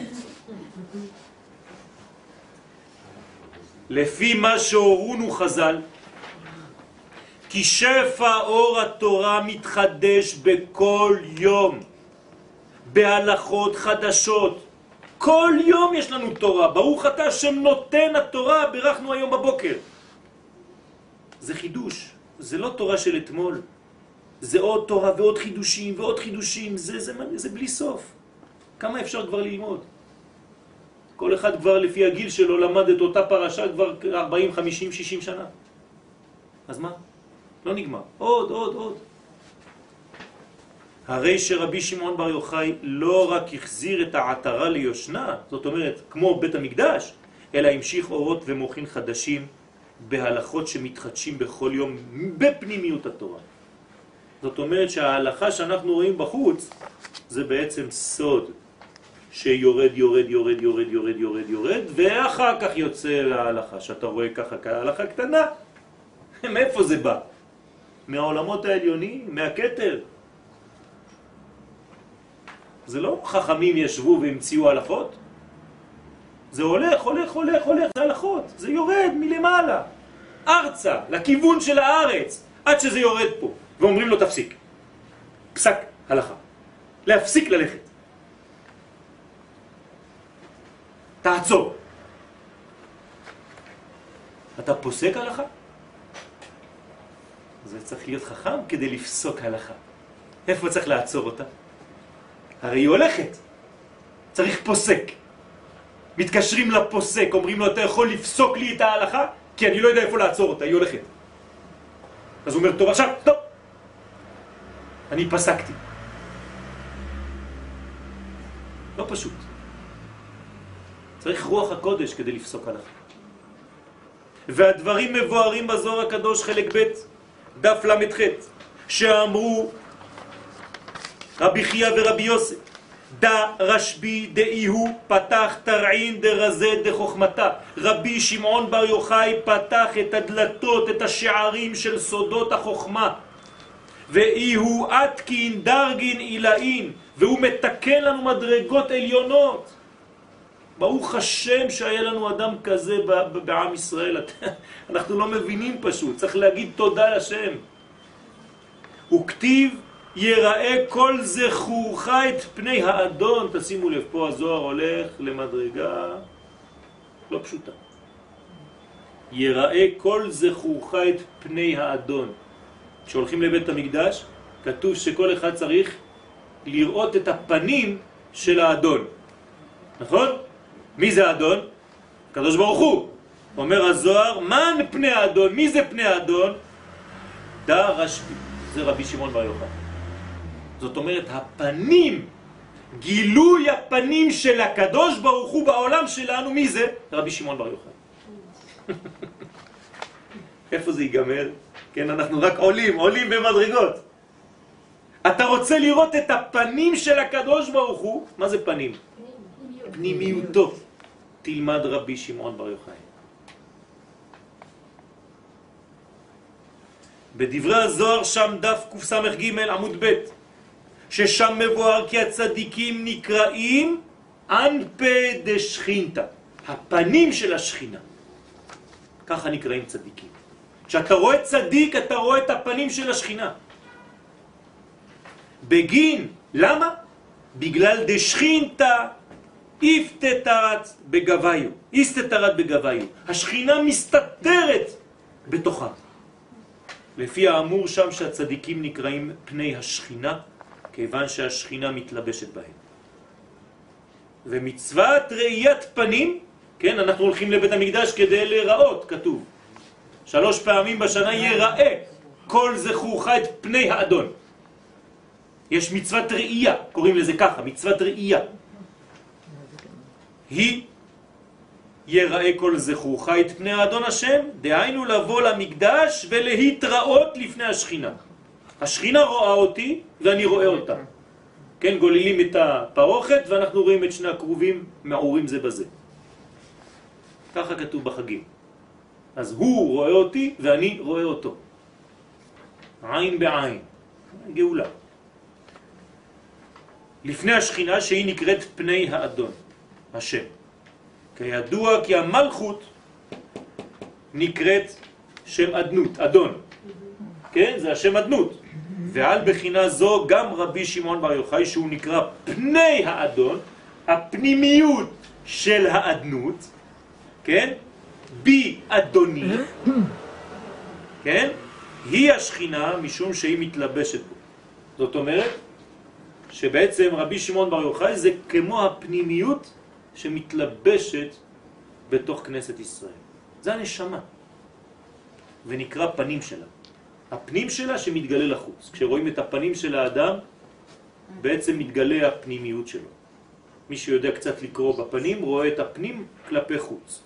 לפי מה שהורונו חז"ל, כי שפע אור התורה מתחדש בכל יום, בהלכות חדשות. כל יום יש לנו תורה. ברוך אתה השם נותן התורה, ברכנו היום בבוקר. זה חידוש. זה לא תורה של אתמול. זה עוד תורה ועוד חידושים ועוד חידושים. זה בלי סוף. כמה אפשר כבר ללמוד? כל אחד כבר לפי הגיל שלו למד את אותה פרשה כבר 40, 50, 60 שנה. אז מה? לא נגמר. עוד. הרי שרבי שמעון בר יוחאי לא רק החזיר את העטרה ליושנה, זאת אומרת, כמו בית המקדש, אלא המשיך אורות ומוחין חדשים בהלכות שמתחדשים בכל יום בפנימיות התורה. זאת אומרת שההלכה שאנחנו רואים בחוץ זה בעצם סוד שיורד, יורד, ואחר כך יוצא להלכה, שאתה רואה ככה כהלכה קטנה. מאיפה זה בא? מהעולמות העליונים, מהכתר. זה לא חכמים ישבו והמציאו הלכות. זה הולך, זה הלכות. זה יורד מלמעלה, ארצה, לכיוון של הארץ, עד שזה יורד פה. ואומרים לו תפסיק. פסק הלכה. להפסיק ללכת. תעצור. אתה פוסק הלכה? זה צריך להיות חכם כדי לפסוק הלכה. איפה צריך לעצור אותה? הרי היא הולכת. צריך פוסק. מתקשרים לפוסק, אומרים לו אתה יכול לפסוק לי את ההלכה? כי אני לא יודע איפה לעצור אותה, היא הולכת. אז הוא אומר טוב עכשיו, טוב. אני פסקתי. לא פשוט. צריך רוח הקודש כדי לפסוק הלכה. והדברים מבוארים בזוהר הקדוש חלק ב' דף למ"ח שאמרו רבי חייא ורבי יוסף דה רשבי דאיהו פתח תרעין דרזה דחוכמתה. רבי שמעון בר יוחאי פתח את הדלתות, את השערים של סודות החוכמה. ואיהו עתקין דרגין אילאין, והוא מתקן לנו מדרגות עליונות. ברוך השם שהיה לנו אדם כזה בעם ישראל. אנחנו לא מבינים פשוט, צריך להגיד תודה לשם. הוא כתיב יראה כל זכורך את פני האדון. תשימו לב, פה הזוהר הולך למדרגה לא פשוטה. יראה כל זכורך את פני האדון. כשהולכים לבית המקדש, כתוב שכל אחד צריך לראות את הפנים של האדון. נכון? מי זה האדון? הקדוש ברוך הוא. אומר הזוהר, מן פני האדון? מי זה פני האדון? דא רשב"י. זה רבי שמעון בר יוחאי. זאת אומרת, הפנים, גילוי הפנים של הקדוש ברוך הוא בעולם שלנו, מי זה? רבי שמעון בר יוחאי. איפה זה ייגמר? כן, אנחנו רק עולים במדרגות. אתה רוצה לראות את הפנים של הקדוש ברוך הוא? מה זה פנים? פנימיותו. תלמד רבי שמעון בר יוחאי. בדברי הזוהר שם דף קס"ג עמוד ב', ששם מבואר כי הצדיקים נקראים אנפה דשכינתא, הפנים של השכינה. ככה נקראים צדיקים. כשאתה רואה צדיק, אתה רואה את הפנים של השכינה. בגין, למה? בגלל דשכינתא איפתתרת בגוויו, איסתתרת בגוויו. השכינה מסתתרת בתוכה. לפי האמור שם שהצדיקים נקראים פני השכינה, כיוון שהשכינה מתלבשת בהם. ומצוות ראיית פנים, כן, אנחנו הולכים לבית המקדש כדי לראות, כתוב. 3 פעמים בשנה יראה כל זכורך את פני האדון. יש מצוות ראייה, קוראים לזה ככה, מצוות ראייה. היא יראה כל זכורך את פני האדון השם, דהיינו לבוא למקדש ולהתראות לפני השכינה. השכינה רואה אותי ואני רואה אותה. כן, גוללים את הפרוכת ואנחנו רואים את שני הקרובים מעורים זה בזה. ככה כתוב בחגים. אז הוא רואה אותי ואני רואה אותו. עין בעין. גאולה. לפני השכינה שהיא נקראת פני האדון, השם. כידוע כי המלכות נקראת שם אדנות, אדון. כן? זה השם אדנות. ועל בחינה זו גם רבי שמעון בר יוחאי שהוא נקרא פני האדון, הפנימיות של האדנות, כן? בי אדוני, כן? היא השכינה משום שהיא מתלבשת בו. זאת אומרת שבעצם רבי שמעון בר יוחאי זה כמו הפנימיות שמתלבשת בתוך כנסת ישראל. זה הנשמה. ונקרא פנים שלה. הפנים שלה שמתגלה לחוץ. כשרואים את הפנים של האדם, בעצם מתגלה הפנימיות שלו. מי שיודע קצת לקרוא בפנים, רואה את הפנים כלפי חוץ.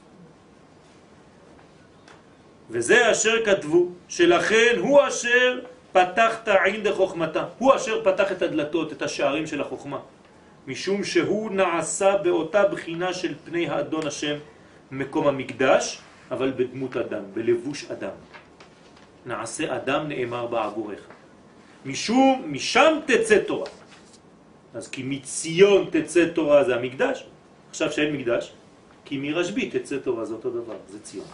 וזה אשר כתבו, שלכן הוא אשר פתח את העין דחוכמתה. הוא אשר פתח את הדלתות, את השערים של החוכמה. משום שהוא נעשה באותה בחינה של פני האדון השם מקום המקדש, אבל בדמות אדם, בלבוש אדם. נעשה אדם נאמר בעבורך. משם תצא תורה. אז כי מציון תצא תורה זה המקדש. עכשיו שאין מקדש, כי מרשב"י תצא תורה זה אותו דבר, זה ציון.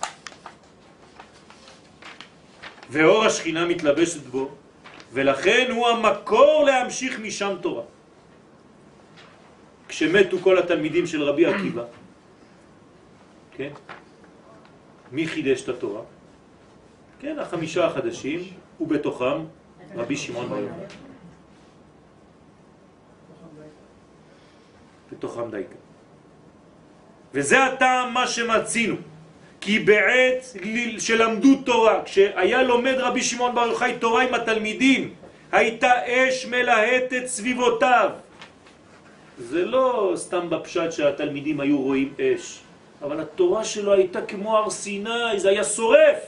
ואור השכינה מתלבשת בו, ולכן הוא המקור להמשיך משם תורה. כשמתו כל התלמידים של רבי עקיבא, כן? מי חידש את התורה? כן, 5 החדשים, ובתוכם רבי שמעון בר יוחאי. בתוכם דייקה. וזה הטעם מה שמצינו, כי בעת שלמדו תורה, כשהיה לומד רבי שמעון בר יוחאי תורה עם התלמידים, הייתה אש מלהטת סביבותיו. זה לא סתם בפשט שהתלמידים היו רואים אש, אבל התורה שלו הייתה כמו הר סיני, זה היה שורף.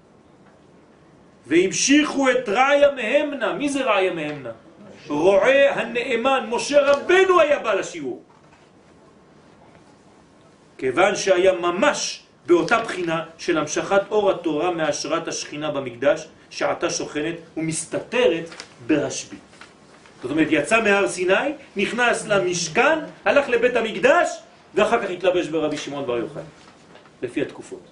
והמשיכו את רעיה מהמנה. מי זה רעיה מהמנה? רועה הנאמן, משה רבנו היה בעל השיעור. כיוון שהיה ממש באותה בחינה של המשכת אור התורה מהשראת השכינה במקדש, שעתה שוכנת ומסתתרת ברשב"י. זאת אומרת, יצא מהר סיני, נכנס למשכן, הלך לבית המקדש, ואחר כך התלבש ברבי שמעון בר יוחאי, לפי התקופות.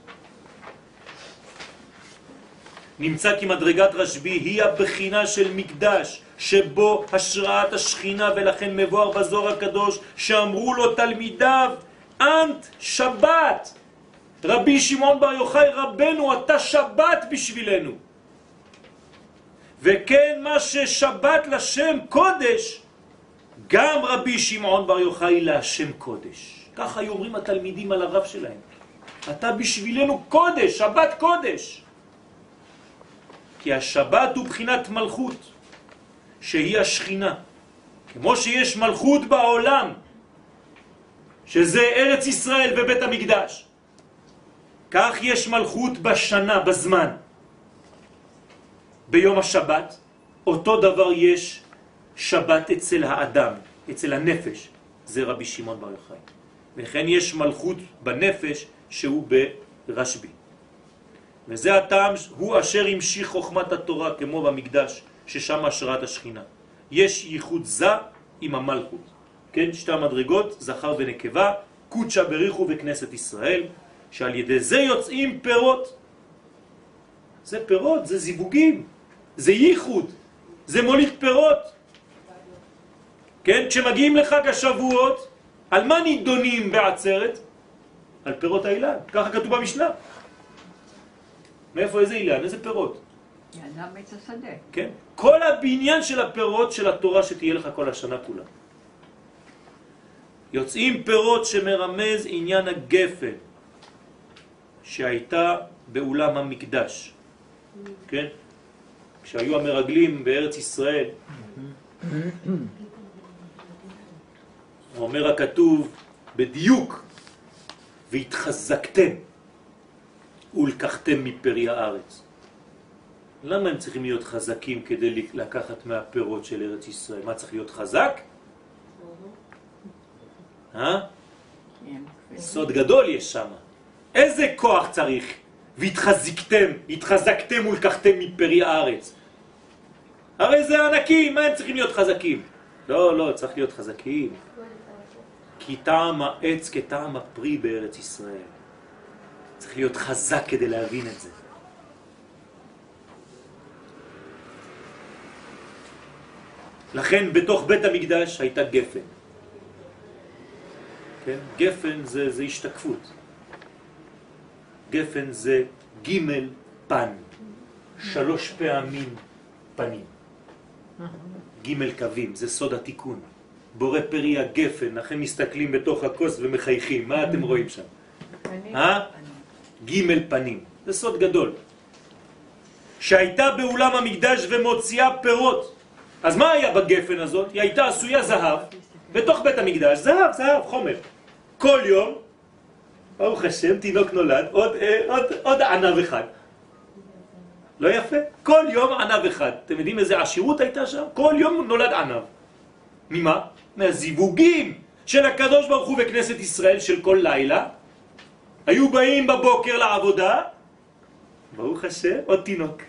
נמצא כי מדרגת רשב"י היא הבחינה של מקדש, שבו השראת השכינה, ולכן מבואר בזוהר הקדוש, שאמרו לו תלמידיו, אנט שבת, רבי שמעון בר יוחאי רבנו, אתה שבת בשבילנו. וכן מה ששבת לשם קודש, גם רבי שמעון בר יוחאי להשם קודש. ככה היו אומרים התלמידים על הרב שלהם. אתה בשבילנו קודש, שבת קודש. כי השבת הוא בחינת מלכות, שהיא השכינה. כמו שיש מלכות בעולם, שזה ארץ ישראל ובית המקדש, כך יש מלכות בשנה, בזמן. ביום השבת, אותו דבר יש שבת אצל האדם, אצל הנפש, זה רבי שמעון בר יוחאי. וכן יש מלכות בנפש שהוא ברשב"י. וזה הטעם, הוא אשר המשיך חוכמת התורה כמו במקדש, ששם השראת השכינה. יש ייחוד זה עם המלכות. כן, שתי המדרגות, זכר ונקבה, קודשה בריחו וכנסת ישראל, שעל ידי זה יוצאים פירות. זה פירות, זה זיווגים, זה ייחוד, זה מוליד פירות. כן, כשמגיעים לחג השבועות, על מה נידונים בעצרת? על פירות האילן, ככה כתוב במשנה. מאיפה איזה אילן? איזה פירות? ידם עץ השדה. כן, כל הבניין של הפירות של התורה שתהיה לך כל השנה כולה. יוצאים פירות שמרמז עניין הגפן שהייתה באולם המקדש. כן? כשהיו המרגלים בארץ ישראל, אומר הכתוב בדיוק, והתחזקתם ולקחתם מפרי הארץ. למה הם צריכים להיות חזקים כדי לקחת מהפירות של ארץ ישראל? מה צריך להיות חזק? סוד גדול יש שם. איזה כוח צריך? והתחזקתם ולקחתם מפרי הארץ. הרי זה ענקים, מה הם צריכים להיות חזקים? לא, צריך להיות חזקים. כי טעם העץ כטעם הפרי בארץ ישראל. צריך להיות חזק כדי להבין את זה. לכן בתוך בית המקדש הייתה גפן. כן? גפן זה השתקפות. גפן זה ג' פן. 3 פעמים פנים. ג' קווים, זה סוד התיקון. בורא פרי הגפן, לכם מסתכלים בתוך הכוס ומחייכים. מה אתם רואים שם? ג' פנים. זה סוד גדול. שהייתה באולם המקדש ומוציאה פירות. אז מה היה בגפן הזאת? היא הייתה עשויה זהב, בתוך בית המקדש, זהב, חומר. כל יום, ברוך השם, תינוק נולד, עוד ענב אחד. לא יפה? כל יום ענב אחד. אתם יודעים איזה עשירות הייתה שם? כל יום נולד ענב. ממה? מהזיווגים של הקדוש ברוך הוא בכנסת ישראל של כל לילה. היו באים בבוקר לעבודה, ברוך השם, עוד תינוק.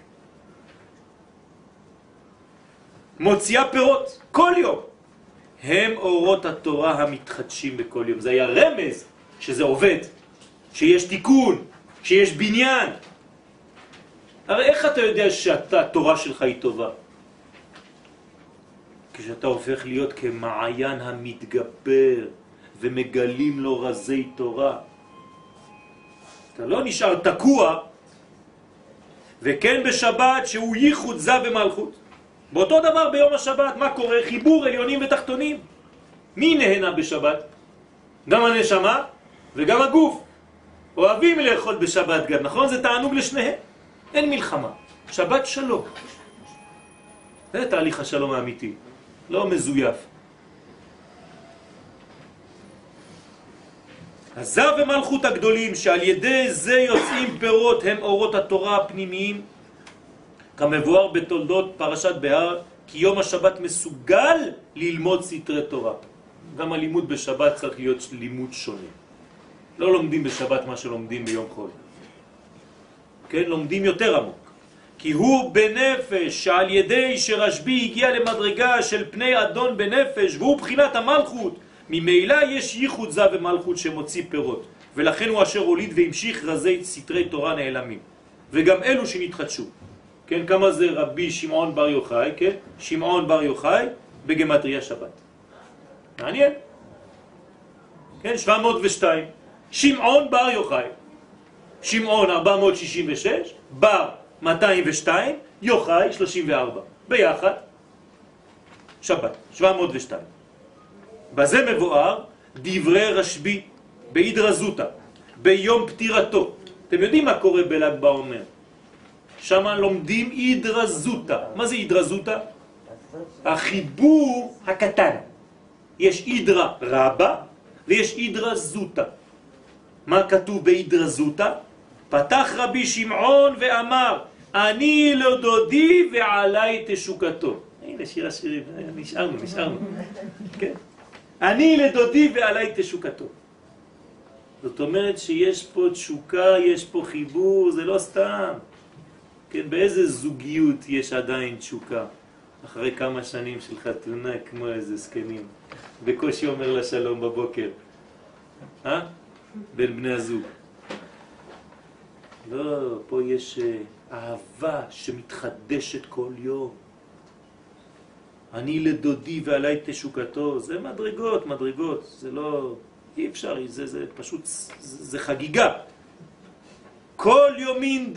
מוציאה פירות כל יום. הם אורות התורה המתחדשים בכל יום. זה היה רמז שזה עובד, שיש תיקון, שיש בניין. הרי איך אתה יודע שהתורה שלך היא טובה? כשאתה הופך להיות כמעיין המתגבר ומגלים לו רזי תורה. אתה לא נשאר תקוע, וכן בשבת שהוא ייחוד זה ומלכות. באותו דבר ביום השבת, מה קורה? חיבור עליונים ותחתונים. מי נהנה בשבת? גם הנשמה וגם הגוף. אוהבים לאכול בשבת גם, נכון? זה תענוג לשניהם. אין מלחמה. שבת שלום. זה תהליך השלום האמיתי. לא מזויף. הזו ומלכות הגדולים שעל ידי זה יוצאים פירות הם אורות התורה הפנימיים, כמבואר בתולדות פרשת בהר, כי יום השבת מסוגל ללמוד סתרי תורה. גם הלימוד בשבת צריך להיות לימוד שונה. לא לומדים בשבת מה שלומדים ביום חול. כן, לומדים יותר עמוק. כי הוא בנפש, שעל ידי שרשב"י הגיע למדרגה של פני אדון בנפש, והוא בחינת המלכות, ממילא יש ייחוד זה ומלכות שמוציא פירות. ולכן הוא אשר הוליד והמשיך רזי סתרי תורה נעלמים. וגם אלו שנתחדשו. כן, כמה זה רבי שמעון בר יוחאי, כן? שמעון בר יוחאי בגמטריה שבת. מעניין. כן, 702. שמעון בר יוחאי. שמעון 466, בר 202, יוחאי 34. ביחד, שבת, 702. בזה מבואר דברי רשב"י בהידרזותא, ביום פטירתו. אתם יודעים מה קורה בל"ג בעומר? שם לומדים הידרזותא. מה זה הידרזותא? החיבור הקטן. יש הידרה רבה ויש הידרזותא. מה כתוב בהידרזותא? פתח רבי שמעון ואמר, אני לדודי ועלי תשוקתו. הנה שיר השירים, נשארנו. כן. אני לדודי ועלי תשוקתו. זאת אומרת שיש פה תשוקה, יש פה חיבור, זה לא סתם. כן, באיזה זוגיות יש עדיין תשוקה? אחרי כמה שנים של חתונה, כמו איזה סכנים. בקושי אומר לה שלום בבוקר. בין בני הזוג. לא, פה יש אהבה שמתחדשת כל יום. אני לדודי ועלי תשוקתו. זה מדרגות. זה לא... אי אפשר, זה פשוט... זה חגיגה. כל יומין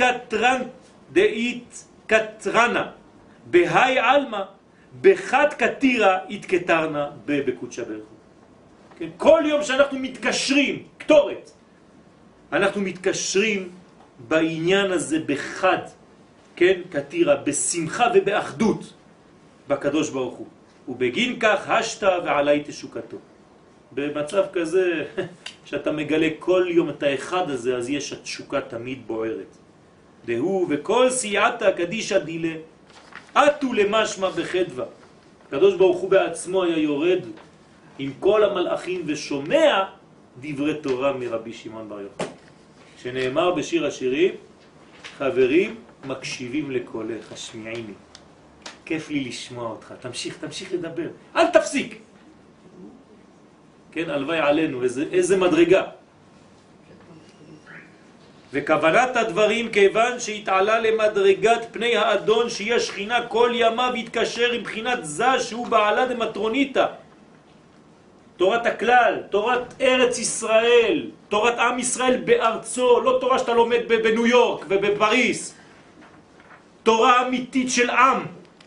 דאית קטרנה. בהי אלמה. בחד קטירה התקטרנה בקודשה ברכו. כן? כל יום שאנחנו מתקשרים, כתורת, אנחנו מתקשרים בעניין הזה בחד, כן? קטירה, בשמחה ובאחדות בקדוש ברוך הוא. ובגין כך השתה ועלי תשוקתו. במצב כזה שאתה מגלה כל יום את האחד הזה, אז יש התשוקה תמיד בוערת. דהו וכל סייעתא קדישא דילה עטו למשמע בחדווה. הקדוש ברוך הוא בעצמו היה יורד עם כל המלאכים ושומע דברי תורה מרבי שמעון בר יוחאי. שנאמר בשיר השירים, חברים מקשיבים לקולך, השמיעיני. כיף לי לשמוע אותך, תמשיך לדבר, אל תפסיק. כן, הלוואי עלינו, איזה מדרגה. וכוונת הדברים כיוון שהתעלה למדרגת פני האדון שיהיה שכינה כל ימיו והתקשר עם בחינת זה שהוא בעלה דמטרוניתא. תורת הכלל, תורת ארץ ישראל, תורת עם ישראל בארצו, לא תורה שאתה לומד בניו יורק ובפריס. תורה אמיתית של עם.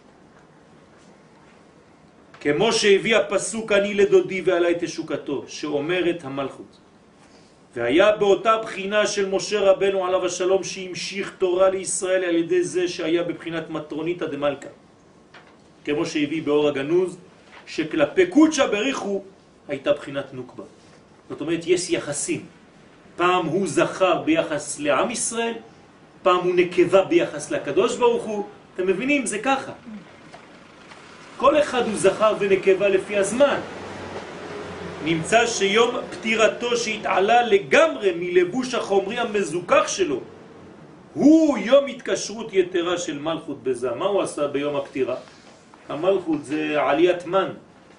כמו שהביא הפסוק אני לדודי ועלי תשוקתו, שאומרת המלכות. והיה באותה בחינה של משה רבנו עליו השלום שהמשיך תורה לישראל על ידי זה שהיה בבחינת מטרוניתא דמלכה. כמו שהביא באור הגנוז שכלפי קודשא בריחו הייתה בחינת נוקבה. זאת אומרת יש יחסים. פעם הוא זכר ביחס לעם ישראל, פעם הוא נקבה ביחס לקדוש ברוך הוא. אתם מבינים? זה ככה. כל אחד הוא זכר ונקבה לפי הזמן. נמצא שיום פטירתו שהתעלה לגמרי מלבוש החומרי המזוכח שלו הוא יום התקשרות יתרה של מלכות בזה. מה הוא עשה ביום הפטירה? המלכות זה עליית מן.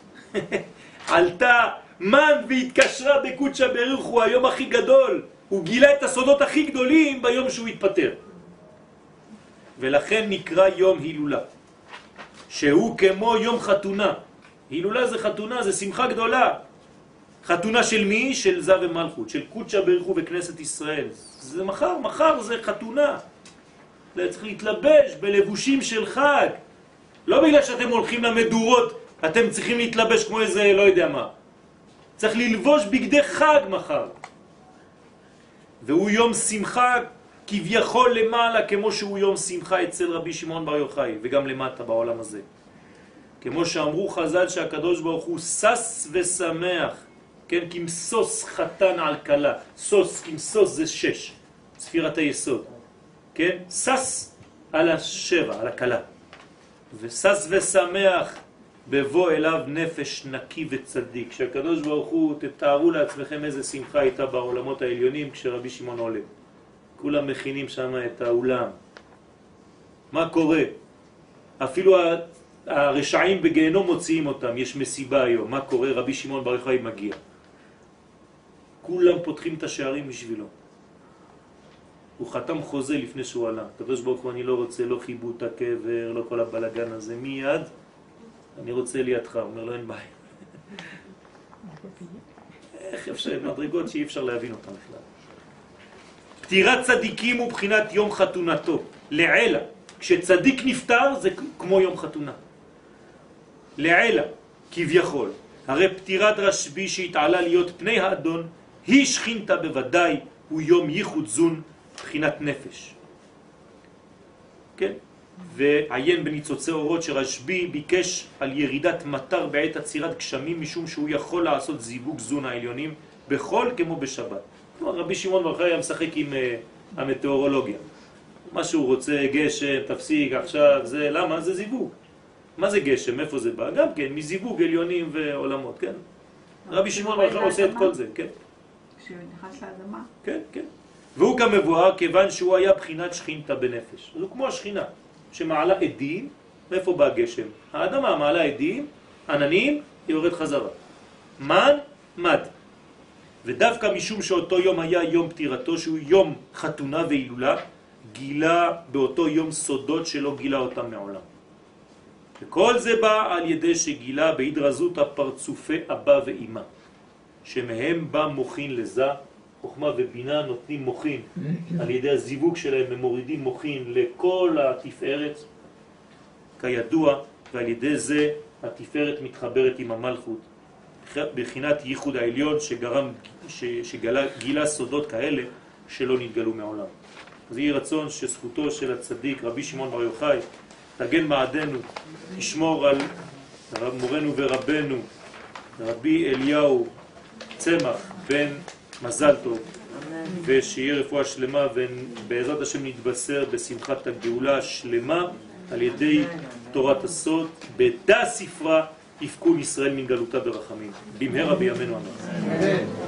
עלתה מן והתקשרה בקודשא בריך הוא היום הכי גדול. הוא גילה את הסודות הכי גדולים ביום שהוא התפטר. ולכן נקרא יום הילולה. שהוא כמו יום חתונה. הילולה זה חתונה, זה שמחה גדולה. חתונה של מי? של זה ומלכות, של קודשא בריך הוא בכנסת ישראל. זה מחר זה חתונה. צריך להתלבש בלבושים של חג. לא בגלל שאתם הולכים למדורות, אתם צריכים להתלבש כמו איזה לא יודע מה. צריך ללבוש בגדי חג מחר. והוא יום שמחה כביכול למעלה כמו שהוא יום שמחה אצל רבי שמעון בר יוחאי וגם למטה בעולם הזה. כמו שאמרו חז"ל שהקדוש ברוך הוא שש ושמח, כן, כמסוס חתן על כלה. סוס, כמסוס זה 6, ספירת היסוד. כן? שש על השבע, על הכלה. ושש ושמח בבוא אליו נפש נקי וצדיק. שהקדוש ברוך הוא, תתארו לעצמכם איזה שמחה הייתה בעולמות העליונים כשרבי שמעון עולה. כולם מכינים שם את האולם. מה קורה? אפילו הרשעים בגיהנום מוציאים אותם, יש מסיבה היום. מה קורה? רבי שמעון בר יוחאי מגיע. כולם פותחים את השערים בשבילו. הוא חתם חוזה לפני שהוא עלה. הקדוש ברוך הוא, אני לא רוצה לא חיבוט הקבר, לא כל הבלגן הזה. מיד אני רוצה לידך. הוא אומר לו, אין בעיה. איך אפשר, מדרגות שאי אפשר להבין אותם בכלל. פטירת צדיקים הוא בחינת יום חתונתו, לעילה. כשצדיק נפטר זה כמו יום חתונה. לעילה, כביכול. הרי פטירת רשב"י שהתעלה להיות פני האדון, היא שכינתה בוודאי, הוא יום ייחוד זון, בחינת נפש. כן? ועיין בניצוצי אורות שרשב"י ביקש על ירידת מטר בעת עצירת גשמים, משום שהוא יכול לעשות זיווג זון העליונים בכל כמו בשבת. כלומר, רבי שמעון בר יוחאי היה משחק עם המטאורולוגיה. מה שהוא רוצה, גשם, תפסיק עכשיו, זה למה? זה זיווג. מה זה גשם? איפה זה בא? גם כן, מזיווג עליונים ועולמות, כן? רבי שמעון בר יוחאי עושה את כל זה, כן? כשהוא נכנס לאדמה. כן, כן. והוא כמבואר כיוון שהוא היה בחינת שכינתה בנפש. אז הוא כמו השכינה שמעלה עדים. מאיפה בא גשם? האדמה מעלה עדים, עננים, היא יורד חזרה. מן, מד. ודווקא משום שאותו יום היה יום פטירתו, שהוא יום חתונה והילולה, גילה באותו יום סודות שלא גילה אותם מעולם. וכל זה בא על ידי שגילה בהדרזות הפרצופי אבא ואמא, שמהם בא מוכין לזה, חוכמה ובינה נותנים מוכין, על ידי הזיווג שלהם הם מורידים מוכין לכל התפארת, כידוע, ועל ידי זה התפארת מתחברת עם המלכות, בחינת ייחוד העליון שגילה סודות כאלה שלא נתגלו מעולם. אז יהי רצון שזכותו של הצדיק רבי שמעון בר יוחאי תגן מעדנו, תשמור על מורנו ורבנו רבי אליהו צמח בן מזל טוב, ושיהיה רפואה שלמה, ובעזרת השם נתבשר בשמחת הגאולה השלמה על ידי תורת הסוד, בדה ספרה יפקון ישראל מן גלותה ברחמים, במהרה בימינו אמן.